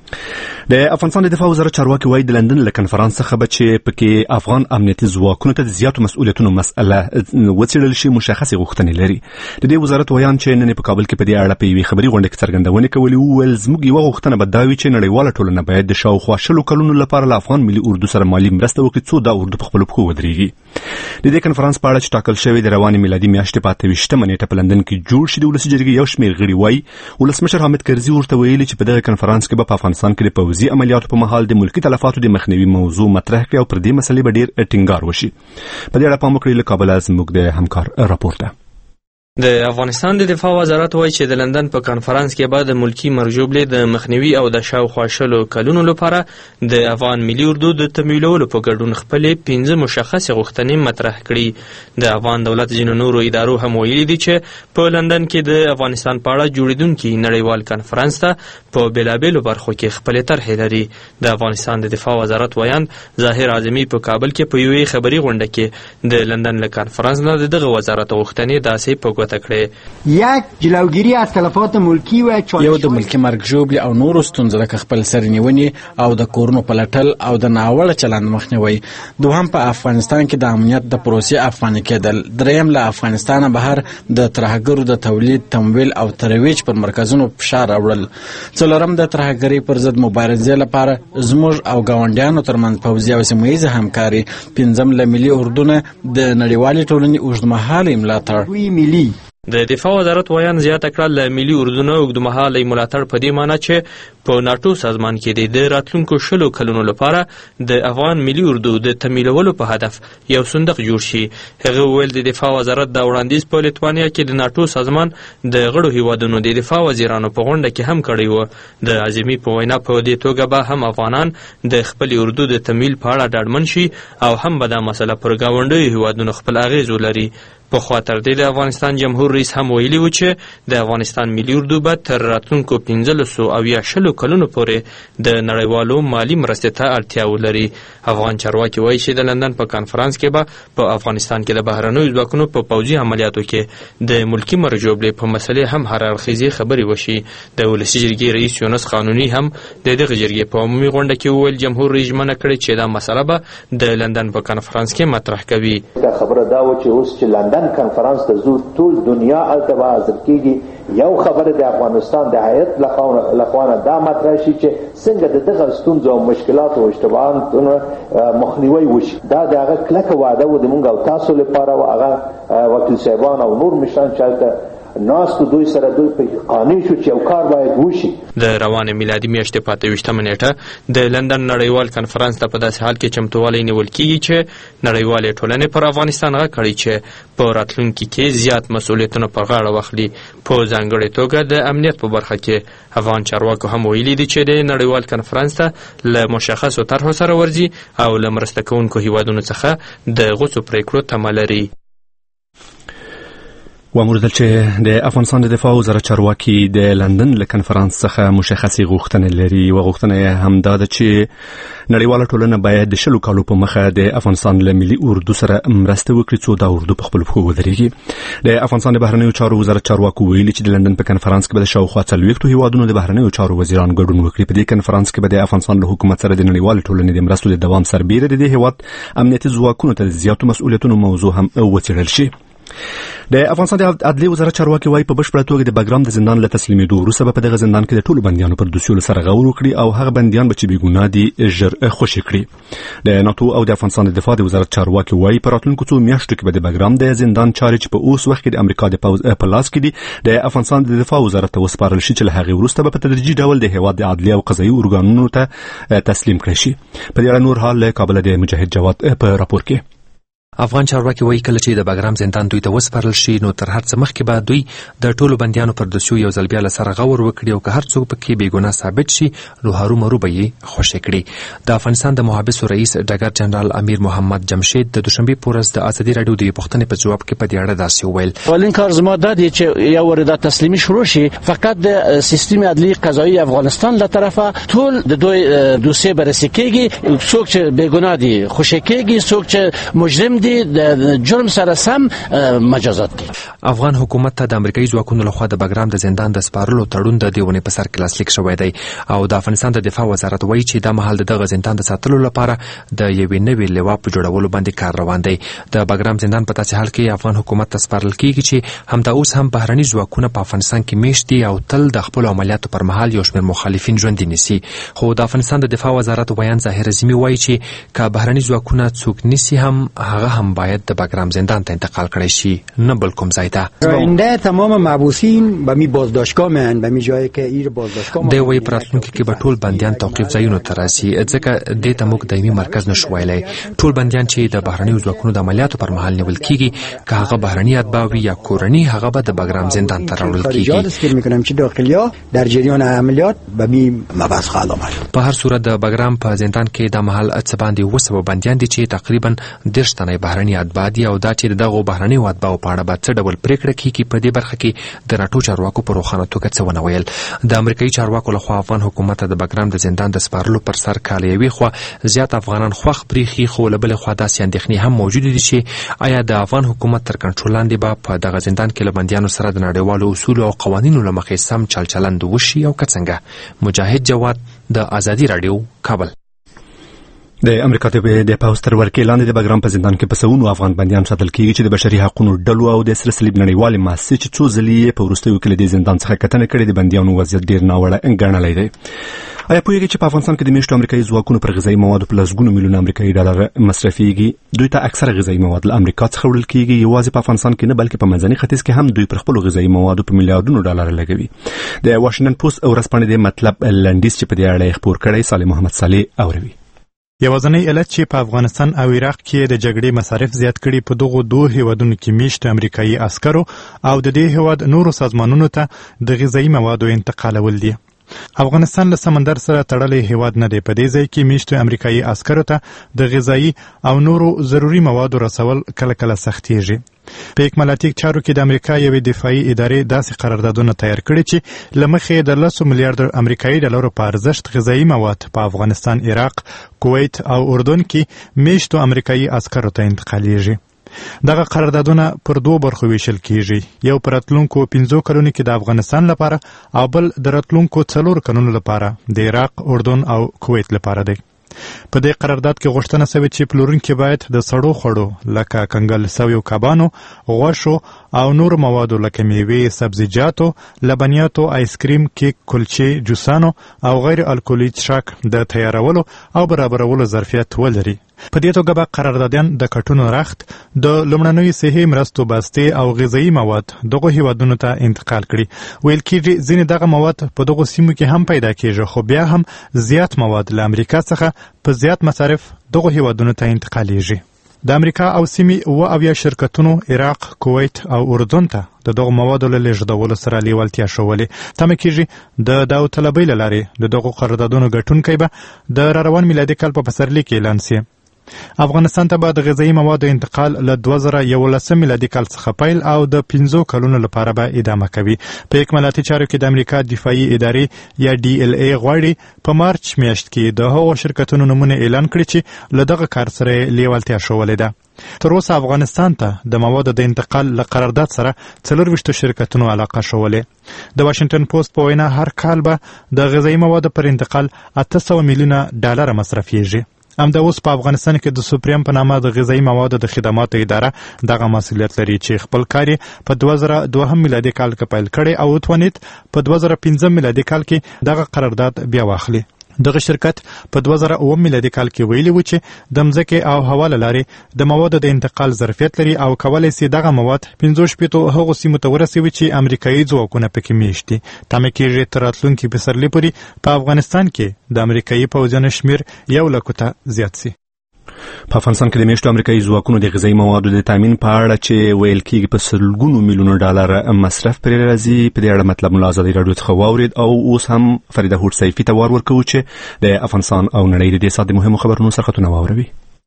د افغانستان د دفاع وزارت چارواکي وایي د لندن له کنفرانس څخه به چې پکې افغان امنیتي ځواکونو ته د زیاتو مسؤلیتونو مسأله وڅېړل شي مشخصې غوښتنې لري. د دې وزارت ویان چې نن په کابل کې په دې اړه په یوې خبري غونډه کې څرګندونې کولې وویل زموږ یوه غوښتنه به دا وي چې نړیواله ټولنه باید د شاوخوا 100 کلونو لپاره له افغان ملي اردو سره مالي مرسته وکړي څو دا اردو په خپلو پښو ودرېږي. د دې کنفرانس په اړه چې ټاکل شوی د روانې میلادي میاشتې په 28 نیټه په لندن کې جوړ شي د ولسي جرګې یو شمېر غړي وایي ولسمشر حامد کرزي ورته ویلي چې په دغه کنفرانس کې به په افغانستان کې د پوځي عملیاتو په مهال د ملکی تلفاتو د مخنیوي موضوع مطرح کړي او پر دې مسلې به ډېر ټینګار وشي. په دې اړه پام وکړئ. له کابل زموږ د همکار راپور ده. د افغانستان د دفاع وزارت وایي چې د لندن په کانفرنس کې به د ملکی مرجوبلې د مخنیوي او د شاوخوا 100 کلونو لپاره د افغان ملي اردو د تمویلولو په ګډون خپلې 15 مشخصې غوښتنې مطرح کړي. د افغان دولت ځینو نورو ادارو هم ویلي دي چې په لندن کې د افغانستان په اړه جوړیدونکي نړیوال کانفرنس ته په بېلابېلو برخو کې خپلې طرحې لري. د افغانستان د دفاع وزارت ویاند ظاهر اعظمي په کابل کې په یوې خبري غونډه کې د لندن له کانفرنس نه دغه وزارت غوښتنې داسې په یک جلوگیری از تلفات ملکی و یو د ملکی مرګ ژوبلې او نورو ستونزو لکه خپل سرنیونې او د کورونو پلټل او د ناوړه چلند مخنیوي. دوهم په افغانستان کې د امنیت د پروسې افغاني کېدل. دریم له افغانستانه بهر د ترهګرو د تولید، تمویل او ترویج پر مرکزونو فشار راوړل. څلورم د ترهګرۍ پر ضد مبارزې لپاره زموږ او ګاونډیانو ترمنځ پوځي او سیمه همکاري. پنځم له ملي اردو نه د نړیوالې ټولنې اوږدمهاله ملاتړ. د دفاع وزارت ویان زیاته کړه له ملي اردو نه اوږدمهاله ملاتړ په دې معنی چې په ناټو سازمان کې د راتلونکو 100 کلونو لپاره د افغان ملي اردو د تمویلولو په هدف یو صندوق جوړ شي. هغه ویل د دفاع وزارت د وړاندیز په لیتوانیا کې د ناټو سازمان د غړو هیوادونو د دفاع وزیرانو په غونډه کې هم کړی و. د اعظمي په وینا په دې توګه به هم افغانان د خپل اردو د تمویل په اړه ډاډمن شي او هم به دا مسله پر ګاونډیو هیوادونو خپل اغیز ولري. په خوا تر دې د افغانستان جمهور رئیس هم ویلي و چې د افغانستان ملي اردو به تر راتلونکو 15 کلونو پورې د نړیوالو مالي مرستې ته اړتیا ولري. افغان چارواکي وایي چې د لندن په کانفرانس کې به په افغانستان کې د بهرنیو ځواکونو په پوځي عملیاتو کې د ملکي مرجوبلې په مسلې هم هر اړخیزې خبرې وشي. د ولسي جرګې رئیس یونس قانوني هم د دغه جرګې په عمومي غونډه کې وویل جمهور رئیس ژمنه کړې چې دا مسله به د لندن په کانفرانس کې مطرح کوي. دا خبره دا و چې اوس چې لندن کانفرانس ته ځو ټول دنیا هلته به حاضر کېږي. یو خبره د افغانستان د هیئت لخوا دا مطرح شي چې څنګه د دغه ستونزو او مشکلاتو او اشتباهاتو مخنیوی وشي. دا د هغه کلکه وعده و د موږ او تاسو لپاره و هغه وکیل صاحبان او نور مشران چې هلته ناستو دوی سره دوی په قانع شو چې یو کار باید وشي. د روانې میلادي میاشتې 25 نیټه د لندن نړیوال کانفرانس ته په داسې حال کې چمتووالی نیول کېږي چې نړیوالې ټولنې پر افغانستان غږ کړی چې په راتلونکي کې زیات مسؤلیتونه پر غاړه واخلي. په ځانګړې توګه د امنیت په برخه کې افغان چارواکو هم ویلي دي چې د نړیوال کانفرانس ته له مشخصو طرحو سره ورځي او له مرسته کوونکو هیوادونو څخه د غوڅو پریکړو تمه لري. واموردل چې د افغانستان د دفاع وزارت چارواکي د لندن له کنفرانس څخه مشخصي غوښتنې لري. غوښتنه یې هم دا ده چې نړیواله ټولنه باید د 10 کالو په مخه د افغانستان له ملي اردو سره مرسته وکړي څو دا اردو په خپل پښو ودرېږي. د افغانستان د بهرنیو چارو وزارت چارواکو ویلي چې د لندن په کنفرانس کې به د شاوخوا 40 هیوادونو د بهرنیو چارو وزیران ګډون وکړي. په دې کنفرانس کې به د افغانستان له حکومت سره د نړیوالې ټولنې د مرستو د دوام سربېره د دې هیواد امنیتي ځواکونو ته د زیاتو مسؤلیتونو موضوع هم وڅېړل شي. د افغانستان د عدلي وزارت چارواکي وايي په بشپړه توګه د بګرام د زندان له تسلیمېدو وروسته به په دغه زندان کې د ټولو بندیانو پر دوسیو سره غور وکړي او هغه بندیان به چې بېګناه دي ژر خوشي کړي. د ناتو او د افغانستان د دفاع د وزارت چارواکي وايي په راتلونکو څو میاشتو کې به د بګرام د زندان چارې چې په اوس وخت کې د امریکا د پوځ په لاس کې دي د افغانستان د دفاع وزارت ته وسپارل شي چې له هغې وروسته به په تدریجي ډول د هیواد د عدلي او قضایي ارګانونو ته تسلیم کړي شي. په دې اړه نور حال له کابل د مجاهد جواد په راپور کې. افغان چارواکي وایي کله چې د بګرام زندان دوی ته وسپارل شي نو تر هر څه مخکې به دوی د ټولو بندیانو پر دوسیو یو ځل بیا له سره غور وکړي او که هر څوک پکې بېګناه ثابت شي نو هرومرو به یې خوشي کړي. د افغانستان د محبسو رئیس ډګر جنرال امیر محمد جمشید د دوشنبې په ورځ د ازادي راډیو د پوښتنې په جواب کې په دې اړه داسې وویل. اولین کار زما دا دی چې یو ورده تسلیمي شروع شي فقط د سیستم عدلی قضایی افغانستان له طرفه ټول د دوی دوسیه بررسي کېږي. څوک چې بېګناه دي خوشي کېږي، څوک چې مجرم دي د جرم سره سم مجازات دي. افغان حکومت ته د امریکایي ځواکونو لخوا د بګرام د زندان د سپارلو تړون د دې ونې په سر کې لاسلیک شوی دی او د افغانستان د دفاع وزارت وایي چې دا مهال دغه زندان د ساتلو لپاره د یوې نوې لوا په جوړولو باندې کار روان دی. د بګرام زندان په داسې حال کې افغان حکومت ته سپارل کېږي چې همدا اوس هم بهرني ځواکونه په افغانستان کې میشت دي او تل د خپلو عملیاتو پر مهال یو شمېر مخالفین ژوندي نیسي. خو د افغانستان د دفاع وزارت ویان ظاهر عظیمي وایي چې که بهرني ځواکونه څوک نیسي هم هغه هم باید د بګرام زندان ته انتقال کړی شي نه بل کوم ځای ته. آینده تمام محبوسین به می بازداشتگاه میان به می جایی که ایر بازداشتگاه دی وایي په راتلونکي کې به ټول بندیان توقیف ځایونو ته راسي ځکه دې ته موږ دایمي مرکز نشو ویلی. ټول بندیان چې د بهرنیو ځواکونو د عملیاتو پر مهال نیول کېږي که هغه بهرني اتباع وي یا کورني هغه به د بګرام زندان ته راوړل کېږي. فکر میکنم چې داخلیا در جریان عملیات به می مبعث خواهد آمد. په هر صورت د بګرام په زندان کې د مهال څه باندې 200 بندیان دي چې تقریبا 10 تنه بهرني اتباع دي او دا چې دغه بهرنیو اتباعو په اړه به څه ډول پریکړه کېږي په دې برخه کې د ناټو چارواکو په روښانه توګه څه ونه ویل. د امریکایي چارواکو لخوا افغان حکومت ته د بګرام د زندان د سپارلو پر سر کاله یوې خوا زیات افغانان خوښ پریښي خو له بلې خوا داسې اندېښنې هم موجودې دي چې آیا د افغان حکومت تر کنټرول لاندې به په دغه زندان کې له بندیانو سره د نړیوالو اصولو او قوانینو له مخې سم چلند وشي او که څنګه. مجاهد جواد د ازادي راډیو کابل. د امریکا د پوځ تر ورکې لاندې د بګرام په زندان کې په سوونو افغان بندیان ساتل کېږي چې د بشري حقوقو ډلو او د سره صلیب نړیوالې مؤسسې چې څو ځلې په وروستیو کې له دې زندان څخه کتنه کړې د بندیانو وضعیت ډېر ناوړه ګڼلی دی. آیا پوهیږئ چې په افغانستان کې د میشتو امریکایي ځواکونو پر غذایي موادو په لسګونو میلیونه امریکایي ډالر مصرفېږي؟ دوی ته اکثره غذایي مواد له امریکا څخه وړل کېږي. یوازې په افغانستان کې نه بلکې په منځني ختیځ کې هم دوی پر خپلو غذایي موادو په میلیاردونو ډالر لګوي. د واشنګټن پوسټ ورځپاڼې د مطلب لنډیز چې په دې اړه یې خپور کړی صالح محمد صالح اوروي. یوازنی علت چې په افغانستان او عراق کې د جګړې مصارف زیات کړي په دغو دوه هیوادونو کې میشت امریکایي عسکرو او د دې هیواد نورو سازمانونو ته د غذایي موادو انتقالول دي. افغانستان له سمندر سره تړلې هیواد نه دی. په دې ځای کې میشتو امریکایي عسکرو ته د غذایی او نورو ضروري موادو رسول کله کله سختيږي. په اکمالاتي چارو کې د امریکا یوې دفاعي ادارې داسې قراردادونه تیار کړي چې لمخې د 10 میلیارډ امریکایي ډالرو په ارزښت غذایی مواد په افغانستان، عراق، کویت او اردن کې میشتو امریکایي عسکرو ته انتقالیږي. دغه قراردادونه پر دوه برخو ویشل کیږي، یو پر راتلونکو 15 کلونو کې د افغانستان لپاره او بل د راتلونکو 4 کلونو لپاره د عراق، اردن او کویت لپاره دی. په دې قرارداد کې غوښتنه شوې چې پلورونکي باید د سړو خوړو لکه کنګل سویو کبانو، غوښو او نور موادو لکه میوې، سبزیجاتو، لبنیاتو، آیسکریم، کیک، کلچې، جوسانو او غیر الکولي څښاک د تیارولو او برابرولو ظرفیت ولري. په دې توګه به قراردادیان د کټونو رخت، د لومړنیو صحي مرستو بستې او غذایی مواد دغه هیوادونو ته انتقال کړي. ویل کېږي ځینې دغه مواد په دغو سیمو کې هم پیدا کېږي، خو بیا هم زیات مواد له امریکا څخه په زیات مصارف دغه هیوادونو ته انتقالیږي. د امریکا او سیمې اویا شرکتونو عراق، کویت او اردن ته د دغو موادو له لېږدولو سره لیوالتیا ښولې. تمه کېږي د داوطلبۍ له لارې د دغو قراردادونو ګټونکی به د راروان میلادي کال په پسرلي کې اعلان سي. افغانستان ته به د غذایی موادو انتقال له 2011 میلادي کال څخه پیل او د 15 کلونو لپاره به ادامه کوي. په اکمالاتي چارو کې د امریکا دفاعي ادارې یا DLA غواړي په مارچ میاشت کې د هغو شرکتونو نومونه اعلان کړي چې له دغه کار سره لیوالتیا ښولې ده. تر اوسه افغانستان ته د موادو د انتقال له قرارداد سره 24 شرکتونو علاقه ښولې. د واشنگټن پوسټ په وینا هر کال به د غذایی موادو پر انتقال 800 میلیونه ډالر مصرفیږي. همدا اوس په افغانستان کې د سوپریم په نامه د غذایی موادو د خدماتو اداره دغه مسؤلیت لري چې خپل کار په 2002 میلادي کال کې پیل کړي او توانید په 2015 میلادي کال کې دغه قرارداد بیا واخلي. دغه شرکت په 2009 میلادي کال کې ویلي و چې د مځکې او هوا له لارې د موادو د انتقال ظرفیت لري او کولی سي دغه مواد 15 هغو سیمو ته ورسوي چې امریکایي ځواکونه پکې میشت دي. تمه کېږي تر راتلونکي پسرلي پورې په افغانستان کې د امریکایي پوځیانو شمېر 100,000 ته زیات سي. په افغانستان کې د میشتو امریکایي ځواکونو د غذایی موادو د تامین په اړه چې ویل کېږي په سلګونو میلیونو ډالر مصرف پرې راځي، په دې اړه مطلب مو له ازادي راډیو څخه واورېد او اوس هم فریده هوډ سیفي ته وار ورکوو چې د افغانستان او نړۍ د دې ساعت د مهمو خبرونو سرخطونه واوروي.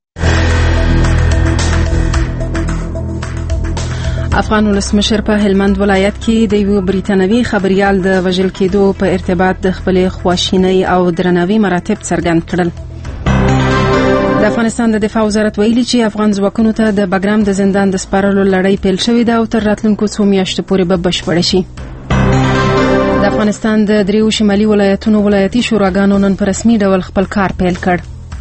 افغان ولسمشر په هلمند ولایت کې د یو بریتانوي خبريال د وژل کېدو په ارتباط د خپل خواشینۍ او درناوي مراتب څرګند کړل. د افغانستان د دفاع وزارت ویلي چې افغان ځواکونو ته د بګرام د زندان د سپارلو لړۍ پیل شوې ده او تر راتلونکو 2 میاشتو پورې به بشپړه شي. د افغانستان د 3 شمالي ولایتونو ولایتي شوراګانو نن په رسمي ډول خپل کار پیل کړ.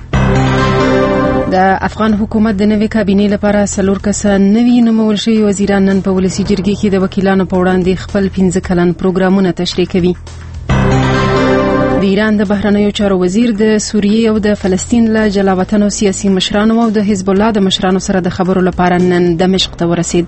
د افغان حکومت د نوې کابینې لپاره 4 کسه نوي نومول شوي وزیران نن په ولسي جرګې کې د وکیلانو په وړاندې خپل 15 کلن پروګرامونه تشریح کوي. د ایران د بهرنیو چارو وزیر د سوریې او د فلسطین له جلاوطنو سیاسي مشرانو او د حزب الله د مشرانو سره د خبرو لپاره نن دمشق ته ورسید.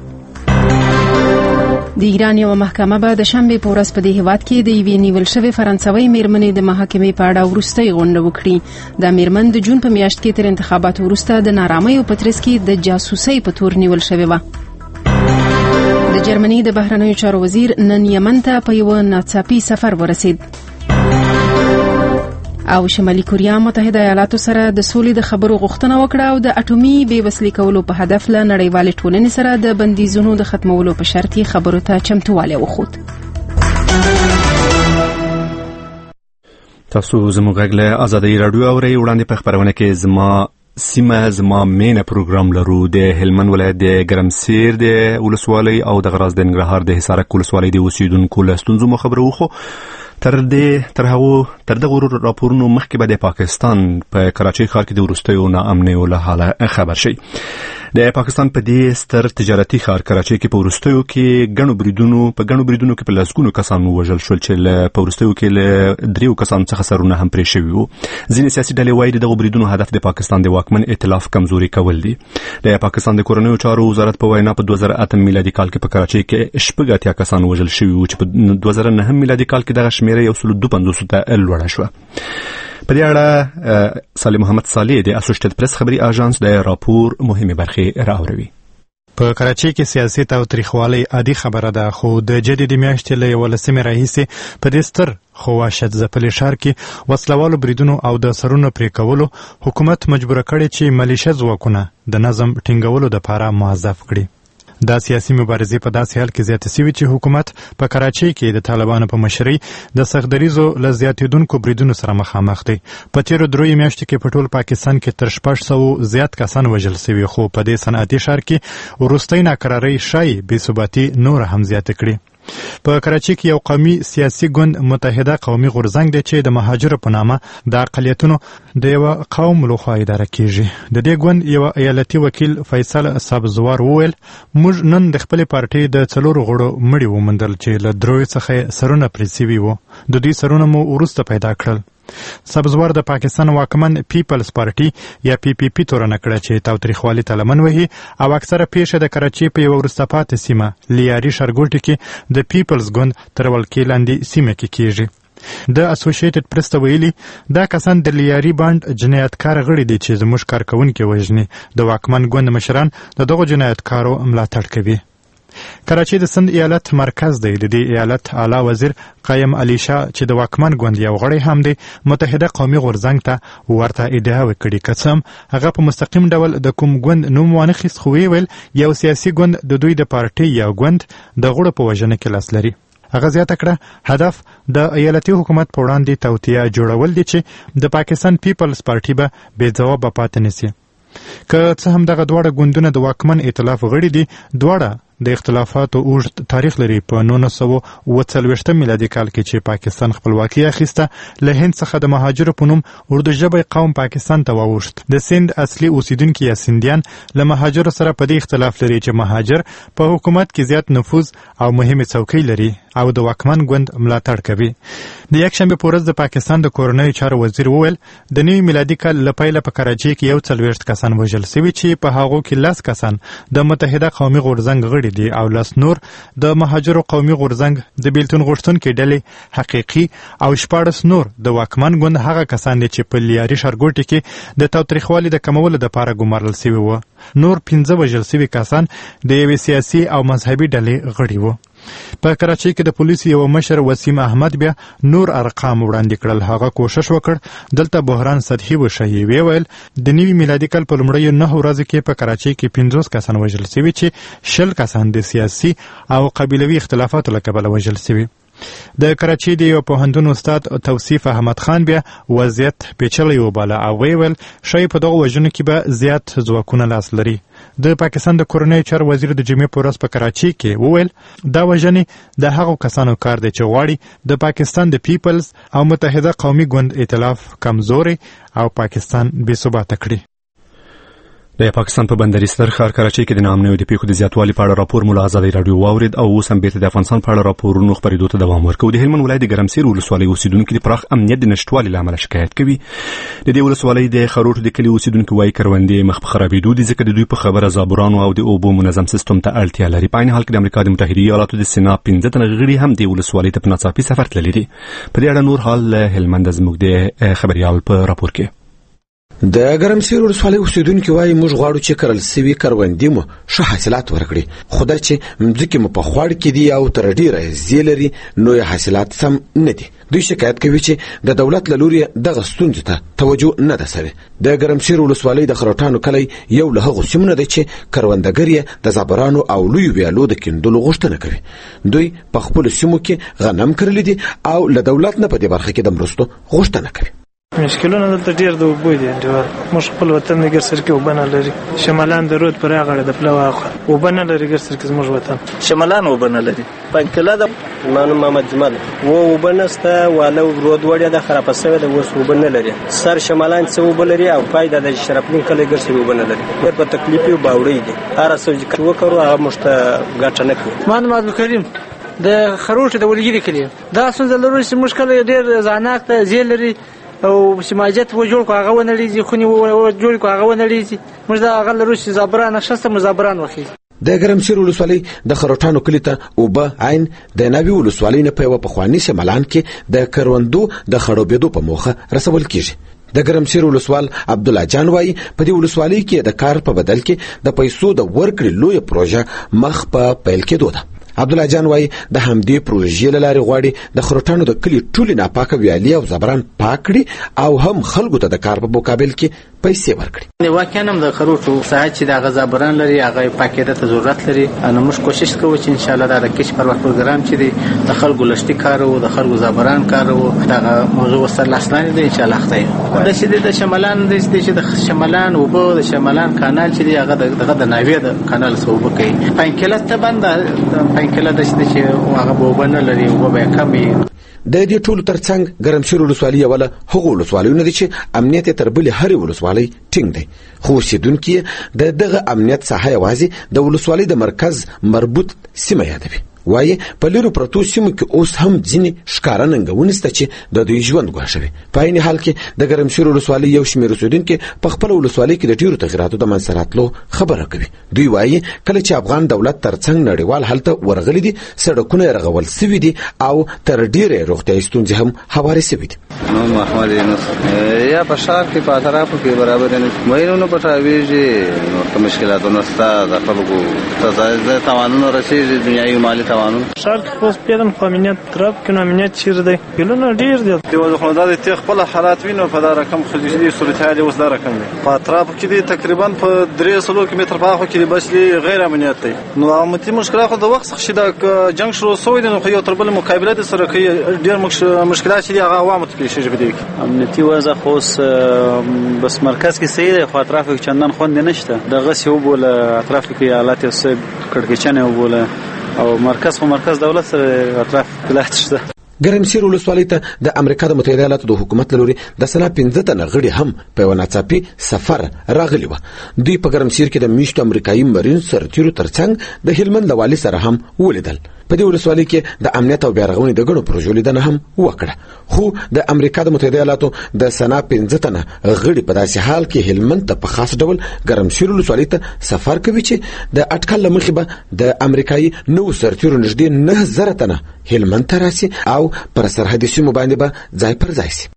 د ایران یو محکمه به د شنبې په ورځ په دې هیواد کې د یوې نیول شوې فرانسوي میرمنې د محاکمې په اړه وروستۍ غونډه وکړي. دا میرمن د جون په میاشت کې تر انتخاباتو وروسته د نارامۍ په ترڅ کې د جاسوسۍ په تور نیول شوې وه. د جرمني د بهرنیو چارو وزیر نن یمن ته په یو ناڅاپي سفر ورسید. او شمالي کوریا متحده ایالاتو سره د سولې د خبرو غوښتنه وکړه او د اټومي بېوسلې کولو په هدف له نړیوالې ټولنې سره د بندیزونو د ختمولو په شرط خبرو ته چمتووالی وښود. تاسو زموږ غږ له ازادي راډیو اورئ. وړاندې په خبرونه کې زما مینه پروګرام لرو. د هلمند ولایت د ګرمسیر د ولسوالۍ او د غراز د ننګرهار د حصارک ولسوالۍ د اوسیدونکو له ستونزو مو خبرو خو تر دغه راپورونو مخکې به د پاکستان په کراچۍ ښار کې د وروستیو ناامنیو له حاله خبر شي. د پاکستان په دې ستر تجارتي ښار کراچۍ کې په وروستیو کې ګڼو بریدونو کې په لسګونو کسان ووژل شول چې په وروستیو کې له 3 کسانو څخه سرونه هم پرې شوي وو. ځینې سیاسي ډلې وایي دغه بریدونو هدف د پاکستان د واکمن ائتلاف کمزوري کول دي. د پاکستان د کورنیو چارو وزارت په وینا په 2008 میلادي کال کې په کراچۍ کې 80 کسان وژل شوي وو چې په 2009 میلادي کال کې دغه شمیره 152 ته لوړه شوه. په دې اړه صالح محمد صالح د اسوسییټډ پریس خبري اژانس د راپور مهمه برخه راوړي. په کراچۍ کې سیاست او تاریخوالي عادي خبره ده، خو د جدي د میاشتې له 11 راهیسې په دې ستر خواښت ځپلي ښار کې وسلوالو بریدونو او د سرونو پرې کولو حکومت مجبوره کړي چې ملیشه ځواکونه د نظم ټینګولو دپاره موظف کړي. دا سیاسي مبارزې په داسې حال کې زیاتې سوي چې حکومت په کراچۍ کې د طالبانو په مشرۍ د سختدریزو له زیاتېدونکو بریدونو سره مخامخ دی. په تېرو 3 میاشتو کې په ټول پاکستان کې تر 600 زیات کسان وژل سوي، خو په دې صنعتي ښار کې وروستۍ ناکرارۍ ښایي بېثباتي نوره هم زیاته کړي. په کراچۍ کې یو قومي سیاسي ګوند متحده قومي غورځنګ دی چې د مهاجرو په نامه د اقلیتونو د یو قوم لخوا اداره کیږي. د دې ګوند یو ایالتي وکیل فیصل سبزوار وویل موږ نن د خپل پارټۍ د 4 غړو مړي وموندل چې له 3 څخه سرونه پرې سوي وو. د دوی سرونه مو وروسته پیدا کړل. سبزوار د پاکستان واکمن پیپلز پارټي یا PPP تورنه کړه چې تاوتریخوالي ته لمن وهي او اکثره پیښه د کراچۍ په یو وروسته پاتې سیمه لیاري ښارګوټي کې د پیپلز ګوند تر ولکې لاندې سیمه کې کیږي. د اسوسییټډ پریس ته ویلي دا کسان د لیاري بانډ جنایتکار غړي دي چې زموږ کارکوونکي وژني. د واکمن ګوند مشران د دغو جنایتکارو ملاتړ کوي. کراچۍ د سند ایالت مرکز دی. د دې ایالت اعلی وزیر قایم علي شاه چې د واکمن ګوند یو غړی هم دی متحده قومي غورځنګ ته ورته ادعا وکړي که څه هم هغه په مستقیم ډول د کوم ګوند نوم وانخیست، خو ویل یو سیاسي ګوند د دوی د پارټۍ یا ګوند د غړو په وژنه کې لاس لري. هغه زیاته کړه هدف د ایالتي حکومت په وړاندې توطیه جوړول دي چې د پاکستان پیپلز پارټي به بې ځوابه پاتې نشي. که څه هم دغه دواړه ګوندونه د واکمن ائتلاف غړي دي، دواړه د اختلافاتو اوږد تاریخ لري. په 1947 میلادي کال کې چې پاکستان خپلواکي اخیسته، له هند څخه د مهاجرو په نوم اردو ژبی قوم پاکستان ته واوښت. د سند اصلي اوسیدونکي یا سندیان له مهاجرو سره په دې اختلاف لري چې مهاجر په حکومت کې زیات نفوذ او مهمې څوکۍ لري او د واکمن ګوند ملاتړ کوي. د یکشنبې په ورځ د پاکستان د کورنیو چارو وزیر وویل د نوي میلادي کال له پیله په کراچۍ کې 41 کسان وژل سوي چې په هغو کې 10 کسان د متحده قومي غورځنګ غړي دي او 10 نور د مهاجرو قومي غورځنګ د بیلتون غوښتونکي ډلې حقیقي او 14 نور د واکمن ګوند هغه کسان دي چې په لیاري ښارګوټي کې د تاوتریخوالي د کمولو دپاره ګمارل سوي وو. نور 15 وژل سوي کسان د یوې سیاسي او مذهبي ډلې غړي وو. په کراچۍ کې د پولیسو یو مشر وسیم احمد بیا نور ارقام وړاندې کړل. هغه کوشش وکړ دلته بحران سطحي وشي. ویل د نوي میلادي کال په لومړیو 9 ورځو کې په کراچۍ کې 50 کسان وژل سوي چې 60 کسان د سیاسي او قبیلوي اختلافاتو له کبله وژل سوي. د کراچۍ د یو پوهنتون استاد توصیف احمد خان بیا وضعیت پیچلی وباله او ویل شاید په دغه وژنو کې به زیات ځواکونه لاس لري. د پاکستان د کورنیو چارو وزیر د جمعې په ورځ په کراچۍ کې وویل دا وژنې د هغو کسانو کار دی چې غواړي د پاکستان د پیپلز او متحده قومي ګوند ائتلاف کمزوري او پاکستان بې ثباته کړي. د پاکستان په بندرستر ښار کراچۍ کې د ناامنیو د پیښو د زیاتوالي په اړه راپور مو له ازادۍ راډیو واورید او اوس هم بیرته د افغانستان په اړه راپورونو خپرېدو ته دوام ورکوو. د هلمند ولایت د ګرمسیر ولسوالۍ اوسیدونکي د پراخ امنیت د نشتوالي له امله شکایت کوي. د دې ولسوالۍ د خروټو د کلي اوسیدونکي وایي کروندې مخ په خرابېدو دي ځکه د دوی په خبره زابورانو او د اوبو منظم سیستم ته اړتیا لري. په عین حال کې د امریکا د متحده ایالاتو د سنا 15 تنه غړي هم د ولسوالۍ ته په ناڅاپي سفر تللي دي. په دې اړه نور حال له هلمند زموږ د خبريال په راپور کې. د ګرمسیر ولسوالۍ اوسیدونکي وایي موږ غواړو چې کرل سوي کروندې مو ښه حاصلات ورکړي، خو دا چې مځکې مو په خوړ کې دي او تر ډیره یې لري نو یې حاصلات سم نه دي. دوی شکایت کوي چې د دولت له لوري دغه ستونزې ته توجه نه ده سوې. د ګرمسیر ولسوالۍ د خروټانو کلی یو له هغو سیمو دی چې کروندګر یې د زابرانو او لویو ویالو د کیندلو غوښتنه کوي. دوی په خپلو سیمو کې غنم کرلي دي او له دولت نه په دې برخه کې د مرستو غوښتنه کوي. مشکلونه دلته ډیر د اوبو دي. موږ خپل وطن د ګرسر کې اوبه نه لري. شمالان د رود پر هغه د پلو اخوا اوبه نه لري. ګرسر کې زموږ وطن شمالان اوبه نه لري. پنکله د مانو محمد جمال و اوبه نسته والو رود وړیا د خراب شوی د وس اوبه نه لري. سر شمالان څه اوبه لري او پایدا د شرپلین کله ګرسر اوبه نه لري. ډېر په تکلیف او باورې دي. هر څه چې وکړو هغه مشته ګټه نه کوي. مان عبد الکریم د خروټ د ولګي کلی دا څنګه لري چې مشکل ډېر ځاناک ته زیل لري او سماجت و جوړ کو هغه ونلېږي خونی و جوړ کو هغه ونلېږي. موږ دا هغه لرو چې زابران شسته مزابران وخی. د ګرمسیر ولسوالۍ د خروټانو کلی ته اوبه عین د ناوی ولسوالۍ نه په پخوانی شمالان کې د کروندو د خړوبېدو په موخه رسول کیږي. د ګرمسیر ولسوال عبد الله جان وایي په دې ولسوالۍ کې د کار په بدل کې د پیسو د ورکړې لوی پروژه مخ په پیل کېدو ده. عبد الله جان وایي د همدې پروژې له لارې غواړي د خروټانو د کلي ټولې ناپاکه ویالې او زبران پاک کړي او هم خلکو ته د کار په مقابل کې پیسې ورکړي. واقعا هم د خروټو ساحه چې د زبران لري هغه پاکېدو ته ضرورت لري. نو موږ کوشش کوو چې ان شاء الله د کش پر پروګرام چې دی د خلکو لشتي کار او د خلکو زبران کار او دغه موضوع وسر لاسلانه دی ان شاء الله خدای د شدید د شمالان د شمالان او د شمالان کانال چې دی هغه د ناوی د کانال سره وبکي پنکلت ته باندې پنکله د چې هغه وبنه لري او به کمی د دې ټولو ترڅنګ ګرمسیر ولسوالۍ ولا هغو ولسوالیونه دي چې امنیت تر بلې هرې ولسوالۍ ټینګ دی، خو اوسیدونکي د دغه امنیت ساحه یوازې د ولسوالۍ د مرکز مربوط سیمه یادوي. وایي په لیرو پرتو سیمو کې اوس هم ځینې ښکاره ننګونې شته چې د دوی ژوند ګواښوي. په عین حال کې د ګرمسیر ولسوالۍ یو شمېر اوسیدونکي په خپله ولسوالۍ کې د ډېرو تغیراتو د منځته راتلو خبره کوي. دوی وایي کله چې افغان دولت ترڅنګ نړیوال هلته ورغلي دي سړکونه یې رغول سوي دي او تر ډېرې روغتیایي ستونزې هم هوارې سوي دي. محمد یونس یا په ښار کې په اطرافو کې برابر نه مینونو په تاویږي نو ته مشکلاتونه ستا د خلکو ته توانونه رسېږي دنیایي مالي شهر کې خو پیدم خو امنیت طرف کې امنیت چیرې دی ګلونه ډیر دي د خو د ته خپل حالات وینو په دا رقم خلیجي صورتحال اوس دا رقم دی په اطراف کې دی تقریبا په 300 کیلومتر په خو کې بس غیر امنیت دی. نو امنیتي مشکلات خو د وخت څخه د جنگ شروع شوی دی نو خو یو تر بل مقابله سره کوي ډیر مشکلات دي هغه عوامو ته کې شي بدی امنیتي وضع خو بس مرکز کې صحیح دی خو اطراف کې چندان خوند نشته دغه سی وبول اطراف کې حالات سه کړکچنه وبول او مرکز دولت سره اطراف کلات شته. ګرمسیر ولسوالۍ ته د امریکا د متحده ایالاتو د حکومت لوري د سنا 15 تنه غړي هم په یو ناڅاپي سفر راغلي و. دوی په ګرمسیر کې د میشتو امریکایي مرین سرتیرو ترڅنګ د هلمند له والي سره هم ولیدل. په دې ولسوالۍ کې د امنیت او بیارغونې د ګڼو پروژو لیدنه هم وکړه. خو د امریکا د متحده ایالاتو د سنا 15 تنه غړي په داسې حال کې هلمند ته په خاص ډول ګرمسیر ولسوالۍ ته سفر کوي چې د اټکل لمخې به د امریکایي نو سرتیرو نږدې 9000 تنه هلمند ته راسي او پر سرحدي سیمو باندې به ځای پر ځای شي.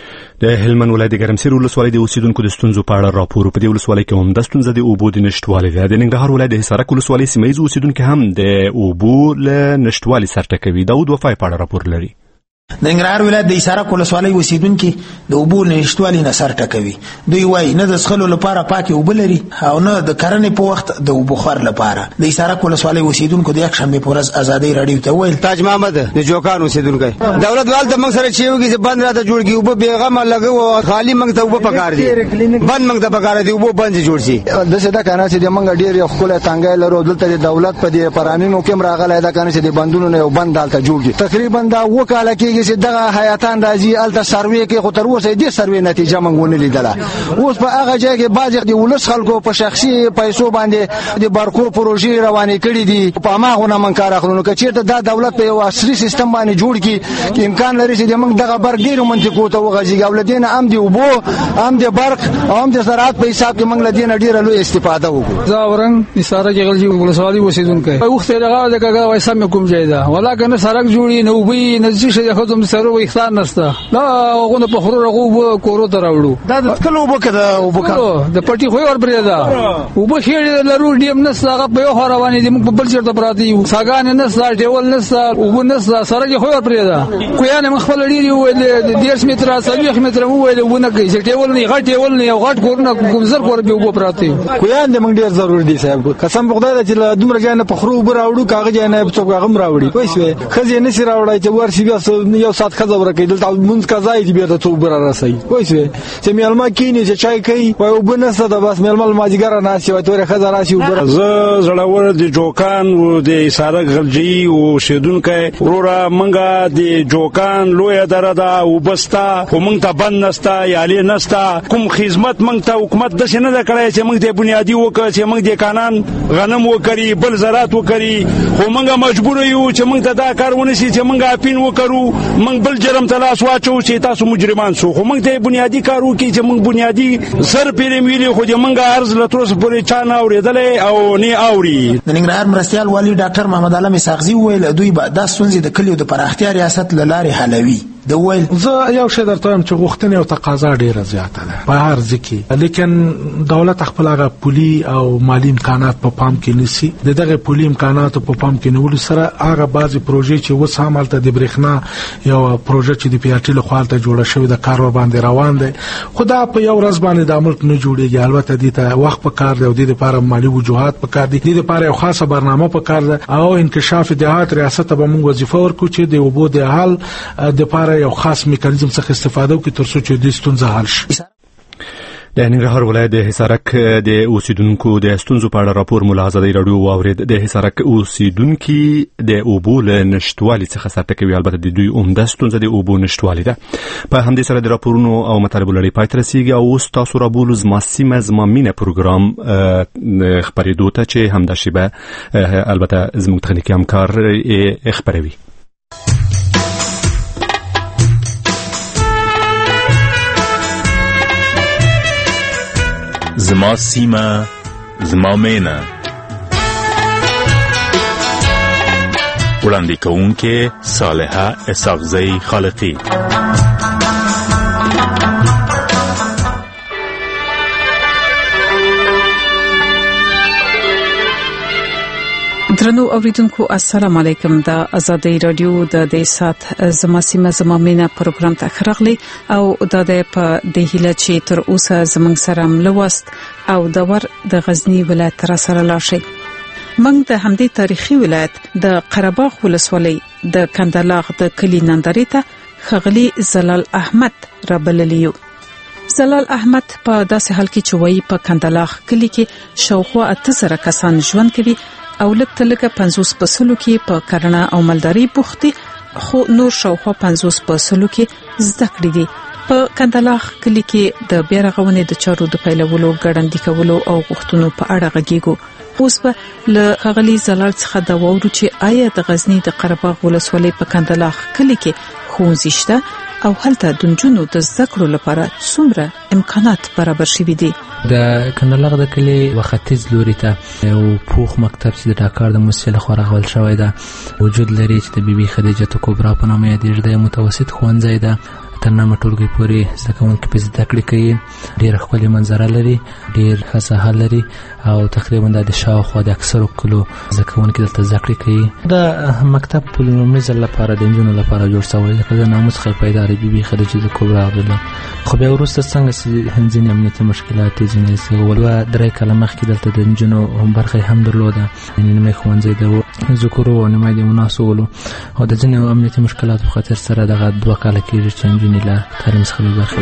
د هلمند ولایت د ګرمسیر ولسوالۍ د اوسیدونکو د ستونزو په اړه راپور په دې ولسوالۍ کې هم د ستونزې د اوبو د نشټوالي ده. د ننګرهار ولایت د حصارک ولسوالۍ سیمه‌ییز اوسیدونکو هم د اوبو له نشټوالي سر ټکوي. داود وفای په اړه راپور لري. د ننګرهار ولایت د حصارک ولسوالۍ اوسیدونکو د اوبو نشټوالي نه سر ټکوي. دوی وایي نه د څښلو لپاره پاکي اوبه لري او نه د کرنې په وخت د اوبو خور لپاره. د حصارک ولسوالۍ اوسیدونکو د یکشنبه په ورځ ازادۍ راډیو ته ویل تاج محمد د جوکان اوسیدونکو دولت والته موږ سره چې وګي چې بند راته جوړ کی اوبه بیغمه لګو خالی موږ ته اوبه پکار دي بند موږ ته پکار دي اوبه بند جوړ شي. د څه دا کنه چې موږ ډیر یو خپل تانګای لرو دلته د دولت په دې پرانینو کې راغلی دا کنه چې د بندونو نه یو بند دالته جوړ کی تقریبا دا وکاله کېږي چې دغه راځي الته سروې کې خو تر اوسه دې سروې نتیجه مونږ ونه لیدله. اوس په هغه ځای کې بعض د ولس خلکو په شخصي پیسو باندې د بارکو پروژې روانې کړې دي په هغه نه مونږ کار اخلو. که چیرته دا دولت په یو عصري سیستم باندې جوړ کړي امکان لري چې موږ دغه برق ډیرو منطقو ته وغځيږي او لدین هم دی وبو هم دی برق هم دی زراعت په حساب کې موږ لدین ډیره لوی استفاده وکړو. زاورن نثاره کې غلجي ولسوالۍ اوسیدونکو په وخت لغه دغه وایسم کوم ځای ده ولکه نه سړک جوړي نو وی نزدیک شه خدوم سره وي اختیار نشته لا غونه په خورو رغو کورو ته راوړو دا د کلو وبکده وبکده د پټي خو ور بریدا وب خېړې لرو ډیم نه ساغه په یو روانې دي موږ په بل چرته پراتی ساګان نه سا ډیول نه سا وب نه سا سره خو ور بریدا خو یانه مخ خپل ډیری وې 10 متره 30 متره وې ونه کې چې ډیول نه غټ نه یو غټ کورونه ګمزر کور به وب پراتی خو یانه موږ ډیر ضروري دي صاحب قسم په خدای چې دومره ځای نه په خرو وب راوړو کاغذ نه په څوک غم راوړي پوه خزې نه سي راوړای چې ورشي بیا یو سات خزه ورکې دلته مونږ کزای دی به ته وبره راسي پوه چې میلما کینی چې چای کوي وای وبنسته د بس میلما ماجګر نه سی وای تورې خزه راشي وبره ز زړور د جوکان او د سارک غلجی او شیدونکو ورورا منګه د جوکان لوی دردا او بستا او مونږ ته بند نستا یالي نستا کوم خدمت مونږ ته حکومت د شنه د کړای چې مونږ ته بنیادی وکړي چې مونږ د قانون غنم وکړي بل زراعت وکړي خو مونږ مجبور یو چې مونږ ته دا کارونه شي چې مونږ اپین وکړو مونږ بل جرم تلاش واچو چې تاسو مجرمان سو خو مونږ ته بنیادی کارو کې چې مونږ بنیادی سر پیرې ویلي خو د مونږ عرض لتروس پورې چانه اوریدلې او نه اوري. د ننګرهار مرستيال والي ډاکټر محمد علم اسحاقزي ویل دوی به د ستونزې د کلیو د پراختیا ریاست لاره حلوي. د ویل زه یو شی درته وایم چې غوښتنه او تقاضا ډیره زیاته ده په هر ځکه، لیکن دولت خپل هغه پولي او مالی امکانات په پام کې نیسي. دغه پولي امکانات په پام کې نیول سره هغه بعضی پروژې چې وس هم الته د برېښنا یو پروژه چې د پی آر ټي له خوا ته جوړه شوې د کار باندې روان دی، خدا په یو ورځ باندې د ملک نه جوړیږي. البته دې ته وخت په کار دی او د لپاره مالی وجوهات په کار دي، د لپاره یو خاصه برنامه په کار ده او انکشاف دهات ریاست به موږ وظیفه ورکو چې د وبو د حل د لپاره یو خاص میکانیزم څخه استفاده وکړي ترڅو چې د ستونزې حل شي. د ننګرهار ولایت د حصارک د اوسیدونکو د ستونزو په اړه راپور مولا ازادي رادیو واورید. د حصارک اوسیدونکو د اوبو له نشټوالي څخه سرټکوي، البته د دوی عمده ستونزه د اوبو نشټوالي ده. په همدې سره د راپورونو او مطالبو لړۍ پای ته رسیږي او اوس تاسو را بولو زما سیمه زما مینه پروګرام خبرېدو ته چې همدا شیبه البته زموږ تخنیکي همکار خبروي. زما سیمه زما مینه وړاندې کوونکې صالحه اسحاقزی خالقی. درنو اوریدونکو السلام علیکم. د آزادۍ رادیو د دې سات زما سیمه زما مینه پروګرام ته خراغلی او د دې په د هیله چې تر اوسه زمنګ سره ملوست او د ور د غزنی ولایت را سره لاشي. موږ د همدې تاریخي ولایت د قرهباغ ولسوالۍ د کندلاغ د کلی نندارې ته خغلی زلال احمد را بللیو. زلال احمد په داسې حال کې چې وایي په کندلاغ کلی کې شاوخوا 80 کسان ژوند کوي او لکه 50 پسلو کې په کرنه او مالداري بوختي، خو نور شاوخوا 50 پسلو کې زده کړې دي. په کندلاغ کلی کې د بیا رغونې د چارو د پیلولو ګړندې کولو او غوښتنو په اړه غږیږو. اوس به له خغلی زلال څخه دا وورو چې آیا د غزنی د قرهباغ ولسوالۍ په کندلاغ کلی کې ښوونځي شته او هلته د نجونو د زده کړو لپاره څومره امکانات برابر شوي دي. د کندلاغ د کلی وختیز لوري ته یو پوخ مکتب چې د ډاکټر د مسل خو راغول شوی ده وجود لري چې د بیبي خدیجه کبرا په نامه یادېږي. د متوسط ښوونځی ده تر نامه ټولګي پورې زده کوونکي په زده کړې کوي، ډېر ښکلې منظره لري، ډېر ښه ساحه لري او تقریبا د شاوخوا د اکثرو کلو زده کوونکي دلته زده کړې کوي. د مکتب په لومړي ځل لپاره د نجونو لپاره جوړ شوی دی د ناموس څخه پیدا لري بیبي خدیجه کبرا عبدالله. خو بیا وروسته څنګه چې ځینې امنیتي مشکلات ځینې څه 3 کاله مخکې دلته د نجونو برخه هم درلوده، نیمه ښوونځی د ذکرو او نیمه د مناسولو او د ځینې امنیتي مشکلات په خاطر سره دغه 2 کاله کېږي چې نجونې له تعلیم څخه برخه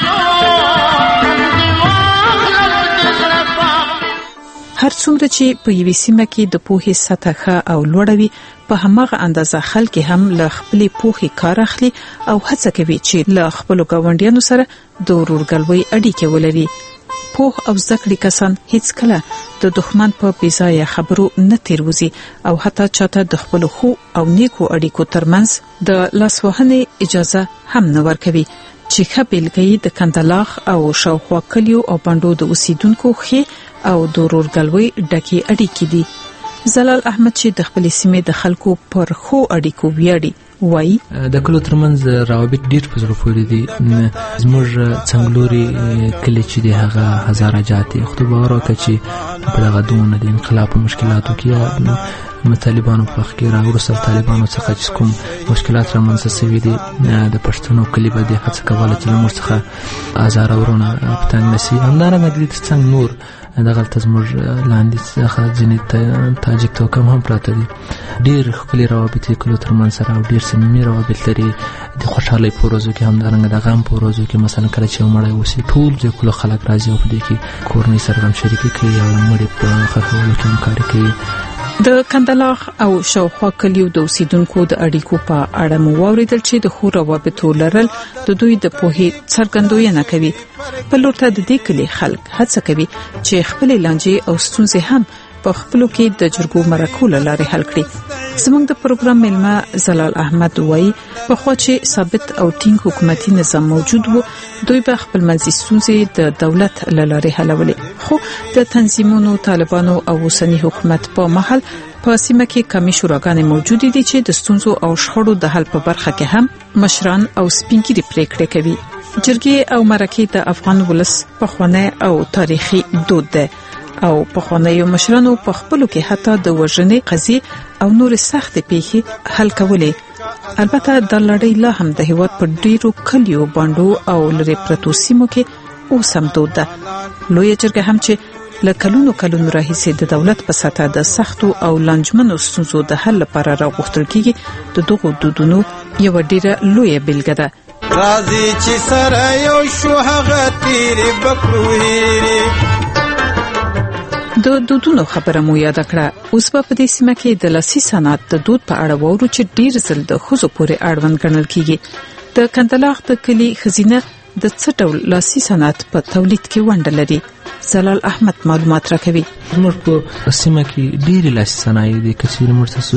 هر څومره چې په یوې سیمه کې د پوهې سطح او لوړوي په هماغه اندازه خلک هم له خپلې پوهې کار اخلي او هڅه کوي چې له خپل ګاونډیانو سره د ورورګلوۍ اړیکې ولري. پوه او ذکرې کسان هیڅ کله د دښمن په بيځایه خبرو نه تیروزي او حتی چاته د خپل خو او نیکو اړیکو ترمنځ د لاسوهنې اجازه هم نه ورکوي چې خپلګي د کندلاغ او شاوخوا کلیو او بندو د اوسیدونکو خې او د ورورګلوۍ ډکې اړیکې دي. زلال احمد چې د خپل سیمې د خلکو پر خو اړیکو ویاړي وای د کلو ترمنځ روابط ډیر په زړه پورې دي. زموږ څنګلوري کلی چې دی هغه هزاره جاتي خو باور وکړي چې په دغه دونه د انقلاب په مشکلاتو کې طالبانو په خیر وروسته طالبانو څخه چې کوم مشکلات رامنځته شوي دي د پښتنو کلی به د هڅه کوله چې موږ څخه هزاره ورونه پټنګ نشي. همدارنګه د څنګه نور دغه تزمر لاندې څخه ځینې تاجک توکم هم پراته دي. ډیر خپل روابط کلو ترمن سره او ډیر سمې روابط لري. د خوشحالي پروزو کې هم دغه د غم پروزو کې مثلا کله چې مړی وسی ټول د کلو خلک راځي او په دې کې کورنۍ سره هم شریکي کوي او مړی په خخولو کې همکاري کوي. د کندلاغ او شاوخوا کلیو د اوسیدونکو د اړیکو په اړه مو واوریدل چې د خو روابطو لرل د دوی د پوهې څرګندونه کوي. په لور ته د دې کلی خلک هڅه کوي چې خپل لانجې او ستونزې هم په خپلو کې د جرګو مرکو لارې حل کړي. زموږ د پروګرام ملما زلال احمد وایي په خو چې ثابت او ټینګ حکومتي نظام موجود وو دوی به خپل منځي ستونزې د دولت له لارې حلولې خو د تنظیمونو طالبانو او اوسنی حکومت په محل په سیمه کې کمی شوراګانې موجود دي چې د ستونزو او شخړو د حل په برخه کې هم مشران او سپینګری پریکړې کوي جرګې او مرکې د افغان ولس په خونه او تاریخي دود ده او په خونه مشرانو په خپلو کې حتی د وژنې قضیه او نور سخت پیښې حل کولې البته د لړۍ لا هم د هیواد په ډیرو کلیو باندې او لری پرتو سیمو کې اوس هم دود ده لوی جرګه هم چې لکلونو راهیسې د دولت په سطح د سختو او لنجمنو ستونزو د حل لپاره راغوښتل کیږي د دغو دودونو یو ډیره لوی بیلګه ده راځي چې سره یو شو هغه تیری بکروهيري د دودونو خبره مو یاد کړه اوس په دې سیمه کې د لاسي صنعت د دود په اړه وورو چې ډیر ځل د خزو پورې اړوند ګڼل کیږي د کندلاغ د کلی خزینه د څه ډول لاسي صنعت په تولید کې ونډه لري زلال احمد معلومات راکوي موږ په سیمه کې ډیر لاسي صنایع دي کچې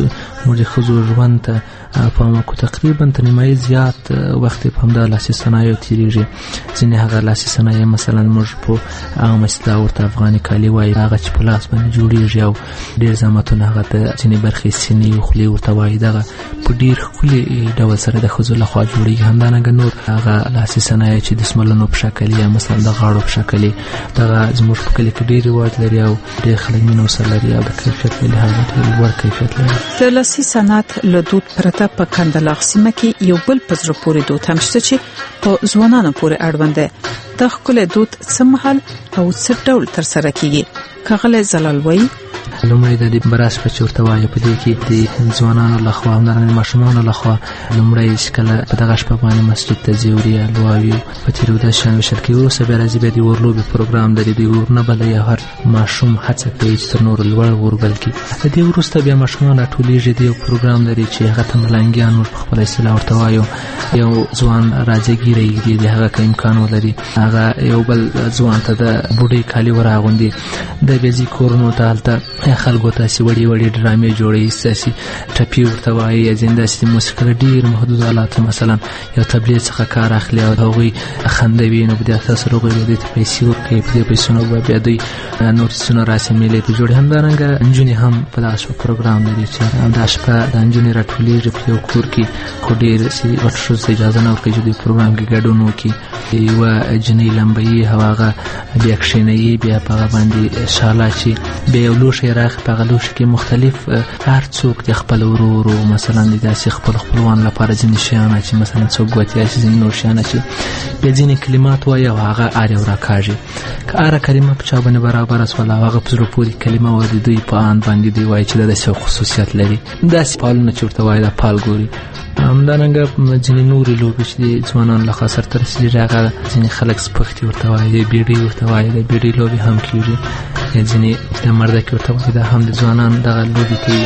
موږ خزو ژوند ته په موږ تقریبا تر نیمایي زیات وخت په همدا لاسي صنایع تیریږي ځینې هغه لاسي صنایع مثلا موږ په عامه اصطلاح ورته افغاني کالي وایي هغه چې په لاس باندې جوړیږي او ډیر زحمتونه هغه د ځینې برخې سینې او خولې ورته وایي دغه په ډیر ښکلي ډول سره د خزو لخوا جوړیږي همدارنګه نور هغه لاسي صنایع چې د سملونو په شکل یا مثلا د غاړو په شکل دغه زموږ په کلی کې ډیر رواج لري او ډیر خلک مینه سره لري او د کیفیت له لحاظه ډیر لوړ کیفیت لري د لاسي صنعت له دود پرته په کندلاغ سیمه کې یو بل پزره پورې دود هم شته چې په ځوانانو پورې اړوند ده د خپل دود سمحل او څه ډول تر سره کیږي کغله زلال وایي لومړی د براس په چورته وایي په دې کې د ځوانانو لخوا هم د ماشومانو لخوا لومړی شکل په دغه شپه باندې مسجد ته زیوري الواوي په تیرو د شان وشل کې وروسته بیا راځي به د ورلوبي پروګرام د دې ورنه بل یا هر ماشوم هڅه کوي چې تر نور لوړ وربل کی د دې وروسته بیا ماشومان ټولېږي د پروګرام لري چې هغه ته ملنګیان ور خپل اصطلاح ورته وایو یو ځوان راځيږي د هغه امکان ولري هغه یو بل ځوان ته د بوډۍ کالي وراغوندي د بيزي کورونو ته حالت خلکو ته سی وړي ډرامې جوړي ساسي ټپي ورته وایي زنده سي موسیقي ډیر محدود آلات مثلا یو تبلیغ څخه کار اخلي او هغوی خندوي نو بیا تاسو وګورئ د پیسې ورکړي په دې پیسو نو بیا دوی نور څونه راسمېلې ته جوړي همدارنګه انجونی هم په داسې پروګرام لري چې د شپه د انجونی راټولېږي په یو کور کې خو ډیر سي ورشو اجازه نه ورکړي چې د پروګرام کې ګډون وکړي یو جنې لمبي هواغه بیا کښینې بیا په باندې شاله چې بیا لوش راخ په غلوش کې مختلف هر څوک د خپل ورورو مثلا د داسې خپلوان لپاره ځینې شیان چې مثلا څوک غوتیا چې ځینې نور شیان چې په ځینې کلمات وایي او هغه اړ او راکاږي که اره کلمه په چا باندې برابر اسوله هغه په زړه پورې کلمه و د دوی په ان باندې دی وایي چې د څه خصوصیت لري داسې پالونه چورته وایي د پال ګوري همدارنګه ځینې نورې لوبې چې ځوانان له خاص سره رسېږي هغه ځینې خلک سپختي ورته وایي بیډۍ ورته وایي د بیډۍ لوبې هم کېږي یا ځینې د مردکې ورته وایي دا هم د ځوانان دغه لوبې کوي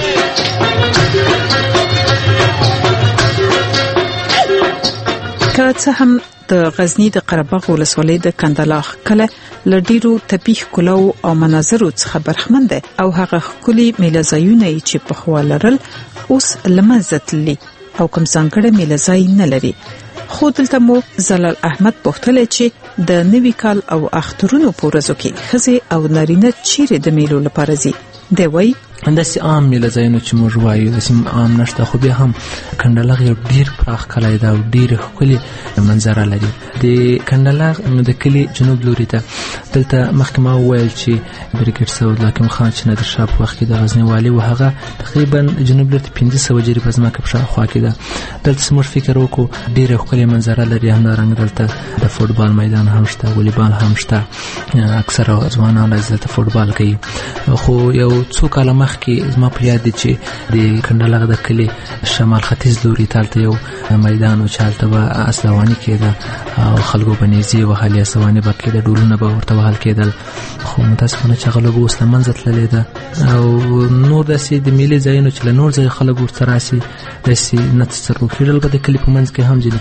که څه هم د غزنی د قرهباغ ولسوالۍ د کندلاغ کله لډیرو طبيعي کلو او مناظرو څخه برخمن ده او هغه خولي میلازایونه چې په خوالرل اوس لمزتلی او کوم څنګه میلازای نه لري خو دلته مو زلال احمد پوښتل چې د نوي کال او اخترونو پورزو کې خزي او نارینه چیرې د میلو لپاره زی دی وای انداسي عام میلازایونه چې موږ وایو داسې عام نشته خو بیا هم کندلاغ یو ډیر پراخ کلی دا ډیر ښکلي منظره لري د کندلاغ د کلی جنوب لوري ته دلته مخکمه وویل چې بریګیډ سعود حکیم خان چې نادر شاه په وخت کې د غزنی والي و هغه تقریبا جنوب لوري ته 1500 جری په ځمکه په شاوخوا کې ده دلته موږ فکر وکړو ډیر ښکلي منظره لري همدارنګه دلته د فوټبال میدان هم شته والیبال هم شته اکثره ځوانان دلته فوټبال کوي خو یو څو کاله مخکې زما په یاد دي چې د کندلاغ د کلی شمال ختیځ لوري ته یو میدان او چالتته به اسلوانی کېده او خلکو بنيزي وهلي اسلوانی به کېده ډولونه به ورته وهل کېدل خو متاسفانه چې غلو به اسلام منځتللې ده او نور داسې د ملي ځایونو چې له نور ځای خلک ورته راسي داسې نه تصرف کېدل به د کلی په منځ کې هم ځینې کوچني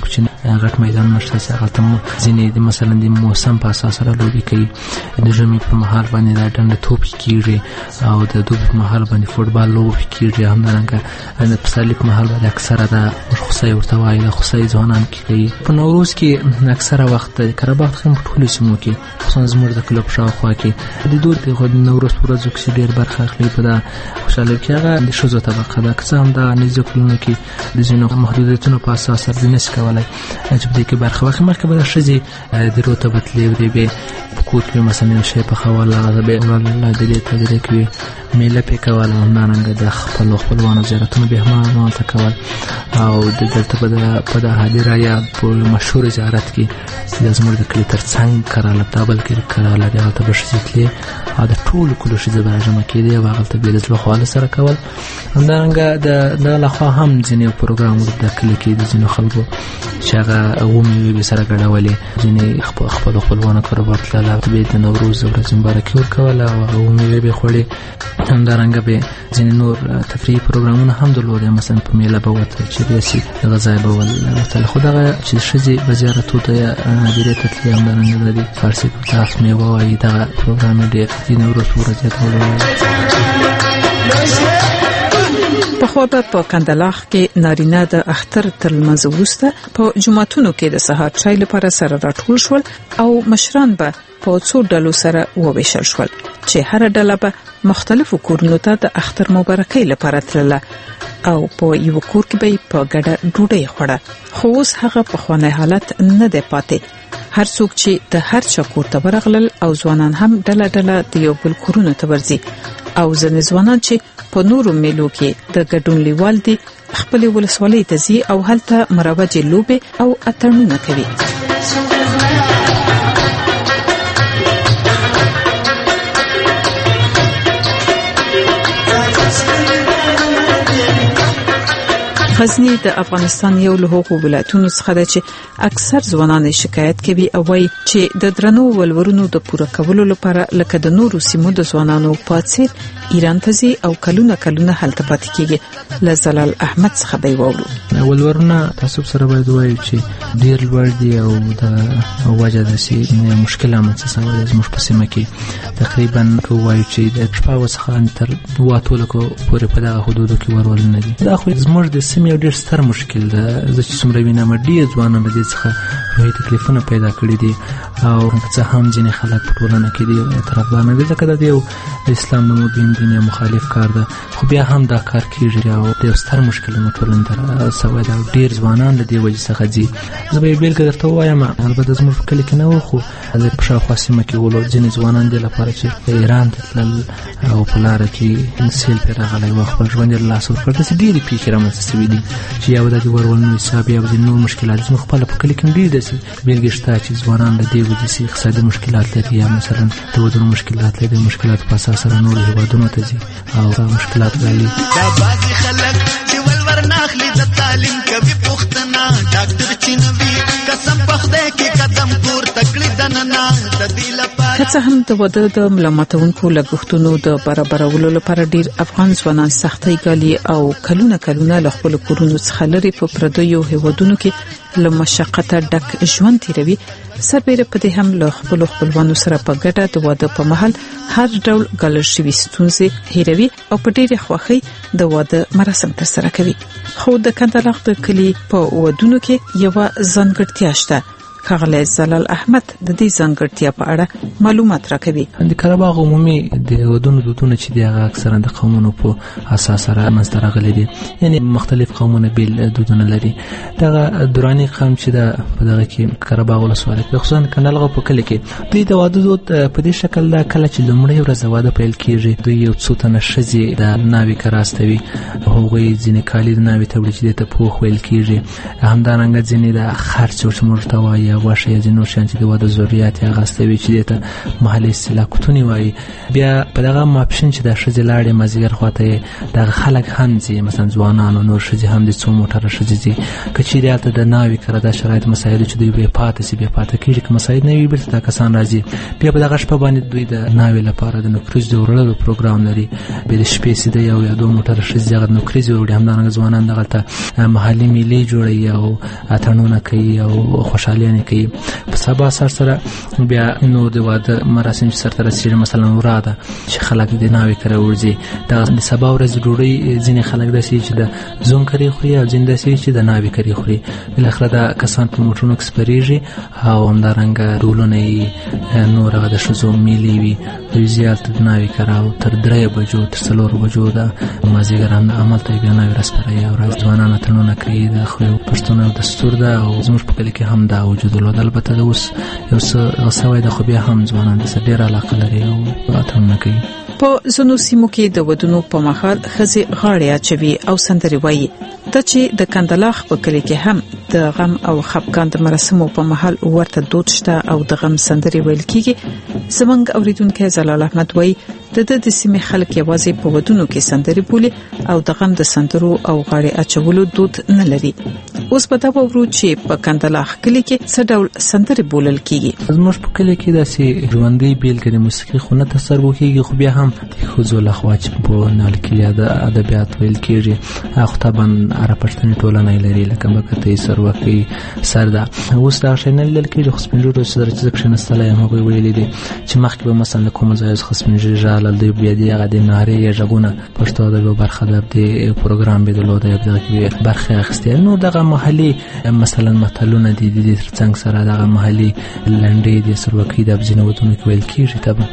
غټ میدان نشته چې هغه ته ځینې مثلا د موسم په اساس سره لوبي کوي. د ژمي په مهال باندې د ډنډ توپ کیږي او د دوبي په مهال باندې فوټبال لوبي کیږي. همدارنګه د پسرلي په مهال باندې اکثره د خوسي ورته وایي د خوسي ځوانان کوي. په نوروز کې اکثره وخت د قره باغ خیم ټولو سیمو کې خصوصا زموږ د کلب شاوخوا کې د دوی د نوروز ورځو کې ډېر برخه اخلي. په دا خوشاله کې هغه د شوزو طبقه ده که څه هم د نږدې کلونو کې د ځینو محدودیتونو په اساس سره نس کولای چې په دې کې برخه واخلي. مخکې به د ښځې د رتبت لري به کوټ کې مثلا شی په خواله هغه به الله دې تدریک کوي میله په کوله همدارنګه د خپلوانو زیارتونه به هم کول او د دلته په د حاضر یا په مشهور زیارت کې د زموږ د کلی ترڅنګ کراله دابل کې کراله د هغه بشریتلی او د ټول کلو شي زبرجمه کېدی او هغه ته به د خپل سره کول. همدارنګه د لخوا هم ځینې پروګرامونه د کلی کې د ځینو خلکو چې هغه عمومي به سره ګډولې ځینې خپلوانو کاروبار تلل به د نوروز ورځ مبارکي ورکول او عمومي به خوړې. همدارنګه به ځینې نور تفریحي پروګرامونه هم درلودل مثلا په میله به وته چې بیسي د غذای به ول خدای چې شزي وزارتو ته نادره تطلیه همدارنګه د فارسی په تاسو مې وایي دا پروګرام ډېر د نوروز ورځ په خو په کندلاخ کې نارینه د اختر تر لمانځه وروسته په جمعتونو کې د سهار چای لپاره سره راټول شول او مشران به په څو ډلو سره وویشل شول چې هر ډله به مختلفو کورونو ته د اختر مبارکۍ لپاره تلله او په یو کور کې به په ګډه ډوډۍ خوړه. خو اوس هغه په خوانه حالت نه دی پاتې. هر څوک چې د هر چا کور ته ورغلل او ځوانان هم ډله ډله د یو بل کورونو ته ورځي او ځنې ځوانان چې په نورو میلو کې د ګډون لیوال دي خپل ولسوالۍ ته ځي او هلته مروجې لوبې او اتڼونه کوي. غزنی د افغانستان یو له هغو ولایتونو څخه ده چې اکثر ځوانان شکایت کوي او وايي چې د درنو ولورونو د پوره کولو لپاره لکه د نورو سیمو د ځوانانو پاتې ایران ته ځي او کلونه هلته پاتې کیږي. لزلال احمد څخه به وورو ولورونه تاسو سره باید وایي چې ډیر لوړ دي او د وجه د سي مشکله مڅه زموږ په سیمه کې تقریبا وایي چې د شپه وسخان تر 2 لکو پورې په دغه حدودو کې ورول نه دي. دا خو زموږ د سیمه یو ډیر ستر مشکل ده. زه چې څومره وینم ډیر ځوانان د څخه روحي تکلیفونه پیدا کړي دي او څه هم ځینې خلک په ټولنه کې دي طرفدار نه دي ځکه د یو اسلام نومو دین دنیا مخالف کار ده. خو بیا هم دا کار کیږي او د ستر مشکلونو ټولنه تر سوي دا ډیر ځوانان د دې وجې څخه دي. زه به بیل کې درته وایم البته زموږ کلی کې نه و خو د پښه سیمه کې ولور ځینې ځوانان دي لپاره چې ایران ته تلل او په لار کې سیل پر راغلی و خپل ژوند له لاسه ورکړ. د ډېری پیښې رامنځته شوې دي چې یو د ورولنې حساب یا د نور مشکلات زموږ خپل په کلی کې ډېر دي بیلګې شته چې ځوانان د دې وجې سي اقتصادي مشکلات لري یا مثلا د ودونو مشکلات لري مشکلات په اساس سره نور هیوادونو ته ځي او مشکلات لري. دا بعضی خلک چې ولور ناخلي د تعلیم کوي پښتنه ډاکټر چینوي قسم په خدای کې قدم پور تکړه دننه د دې لپاره که څه هم د وده د ملامتونکو لګښتونو د برابرولو لپاره ډیر افغان ځوانان سختۍ ګالي او کلونه له خپل کورونو څخه لري په پردیو هیوادونو کې له مشقته ډک ژوند تیروي. سربېره په دې هم له خپلوانو سره په ګډه د واده په مهال هر ډول ګالل شوي ستونزې هیروي او په ډېرې خوښۍ د واده مراسم ترسره کوي. خو د کندهار د کلی په ودونو کې یو ځانګړتیا شته. ښاغلی زلال احمد د دې ځانګړتیا په اړه معلومات راکوي. د قرهباغ عمومي د ودونو دودونه چې دغه اکثرا د قومونو په اساس سره منځته راغلي دي یعنی مختلف قومونه بیل دودونه لري. دغه دوراني قوم چې په دغه کې قرهباغ ولسوالۍ خصوصا کندهار په کلی کې دوی د واده دود په دې شکل دا کله چې لومړی ورځ واده پیل کیږي دوی یو څو تنه ښځې د ناوې کراستوي هغوی ځینې کالي د ناوې ته وړي چې ته پوخ ویل کیږي. همدارنګه ځینې د خرڅ ورته وایي یا غوښه یا ځینې نور شیان چې د واده ضرورت یې هغه استوي چې دې ته محلي اصطلاح کوتونې وایي. بیا په دغه ماپښین چې د ښځې لاړې مازدیګر خواته دغه خلک هم ځي، مثلا ځوانان او نور ښځې هم دي، څو موټره ښځې ځي. که چیرې هلته د ناوې کره دا شرایط مسایلو چې دوی بې پاته سي بې پاته کېږي، که مسایل نه وي بېرته دا کسان راځي. بیا په دغه شپه باندې دوی د ناوې لپاره د نوکریزو د وړلو پروګرام لري. بیا د شپې سي د یو یا دوه موټره ښځې هغه نوکریزې وړي. همدارنګه ځوانان دغلته محلي میلې جوړوي او اتڼونه کوي او خوشحالیانې کوي. په سبا سره بیا نور د واده مراسم چې سرته رسېږي، مثلا ورا ده چې خلک د ناوې کره ورځي. دغه د سبا ورځې ډوډۍ ځینې خلک داسې چې د زوم کرې خوري او ځینې داسې چې د ناوې کرې خوري. بالاخره دا کسان په موټرونو کې سپرېږي او همدارنګه ډولونه یې نور هغه د ښځو میلې وي. دوی ځي هلته د ناوې کره او تر 3 بجو تر 4 بجو د مازدیګران همالته یې بیا ناوې راسپړوي او راځي ځوانان اتڼونه کوي. د پښتنو دستور ده او زموږ په کلي کې هم دا وجود درلود. البته د اوس یو څه سوی ده، خو بیا هم ځوانان داسې ډېره علاقه لري او اتڼونه کوي. په ځینو سیمو کې د ودونو په مهال ښځې غاړې اچوي او سندرې وایي. ته چې د کندلاخ په کلي کې هم د غم او خفګان د مراسمو په مهال ورته دود شته او د غم سندرې ویل کیږي. زمونږ اوریدونکو زلال احمد وایي د سیمې خلک یوازې په ودونو کې سندرې بولي او د غم د سندرو او غاړې اچولو دود نه لري. اوس په دا وورو چې په کندلاخ کلي کې څه ډول سندرې بولل کیږي. زموږ په کلي کې داسې ژوندۍ بیلګې د موسیقي خو نه تصور کیږي، خو بیا هم د ښځو لخوا چې په نال کې د ادبیات ویل کیږي هغه طبعا عرب پښتني ټولنه لري، لکه مکتې سروکي سردا. اوس دا شی نه لیدل کیږي. خو سپینجوړو سره چې کښینستلای هم هغوی ویلي دي چې مخکې به مثلا کوم ځای څخه سپینجوړي ژاله د بیا دی هغه د نارې یا ژغونه پښتو ادب برخه د پروګرام به درلوده یا دغه کې برخه اخیستې. نو دغه محلي مثلا متلونه دي د ترڅنګ سره دغه محلي لنډې د سروکي د ابزینو ودونو کې ویل کیږي. طبعا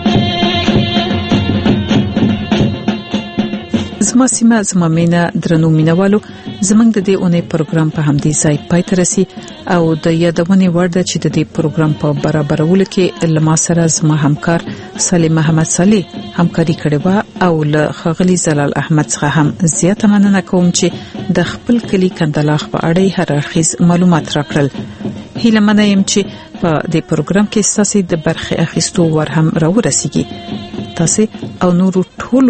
زما سیمه زما مینا درنو مینوالو، زمنګ د دې اونۍ پروګرام په همدې ځای پای ته رسي او د یادونې وړ ده چې د دې پروګرام په برابرولو کې لما سره زما همکار سلیم محمد صالح همکاري کړې و او له خغلی زلال احمد څخه هم زیاته مننه کوم چې د خپل کلی کندلاخ په اړه هر اړخیز معلومات راکړل. هیله منم یم چې په دې پروګرام کې تاسو د برخه اخیستو ور هم راورسیږي. تاسو او نور ټول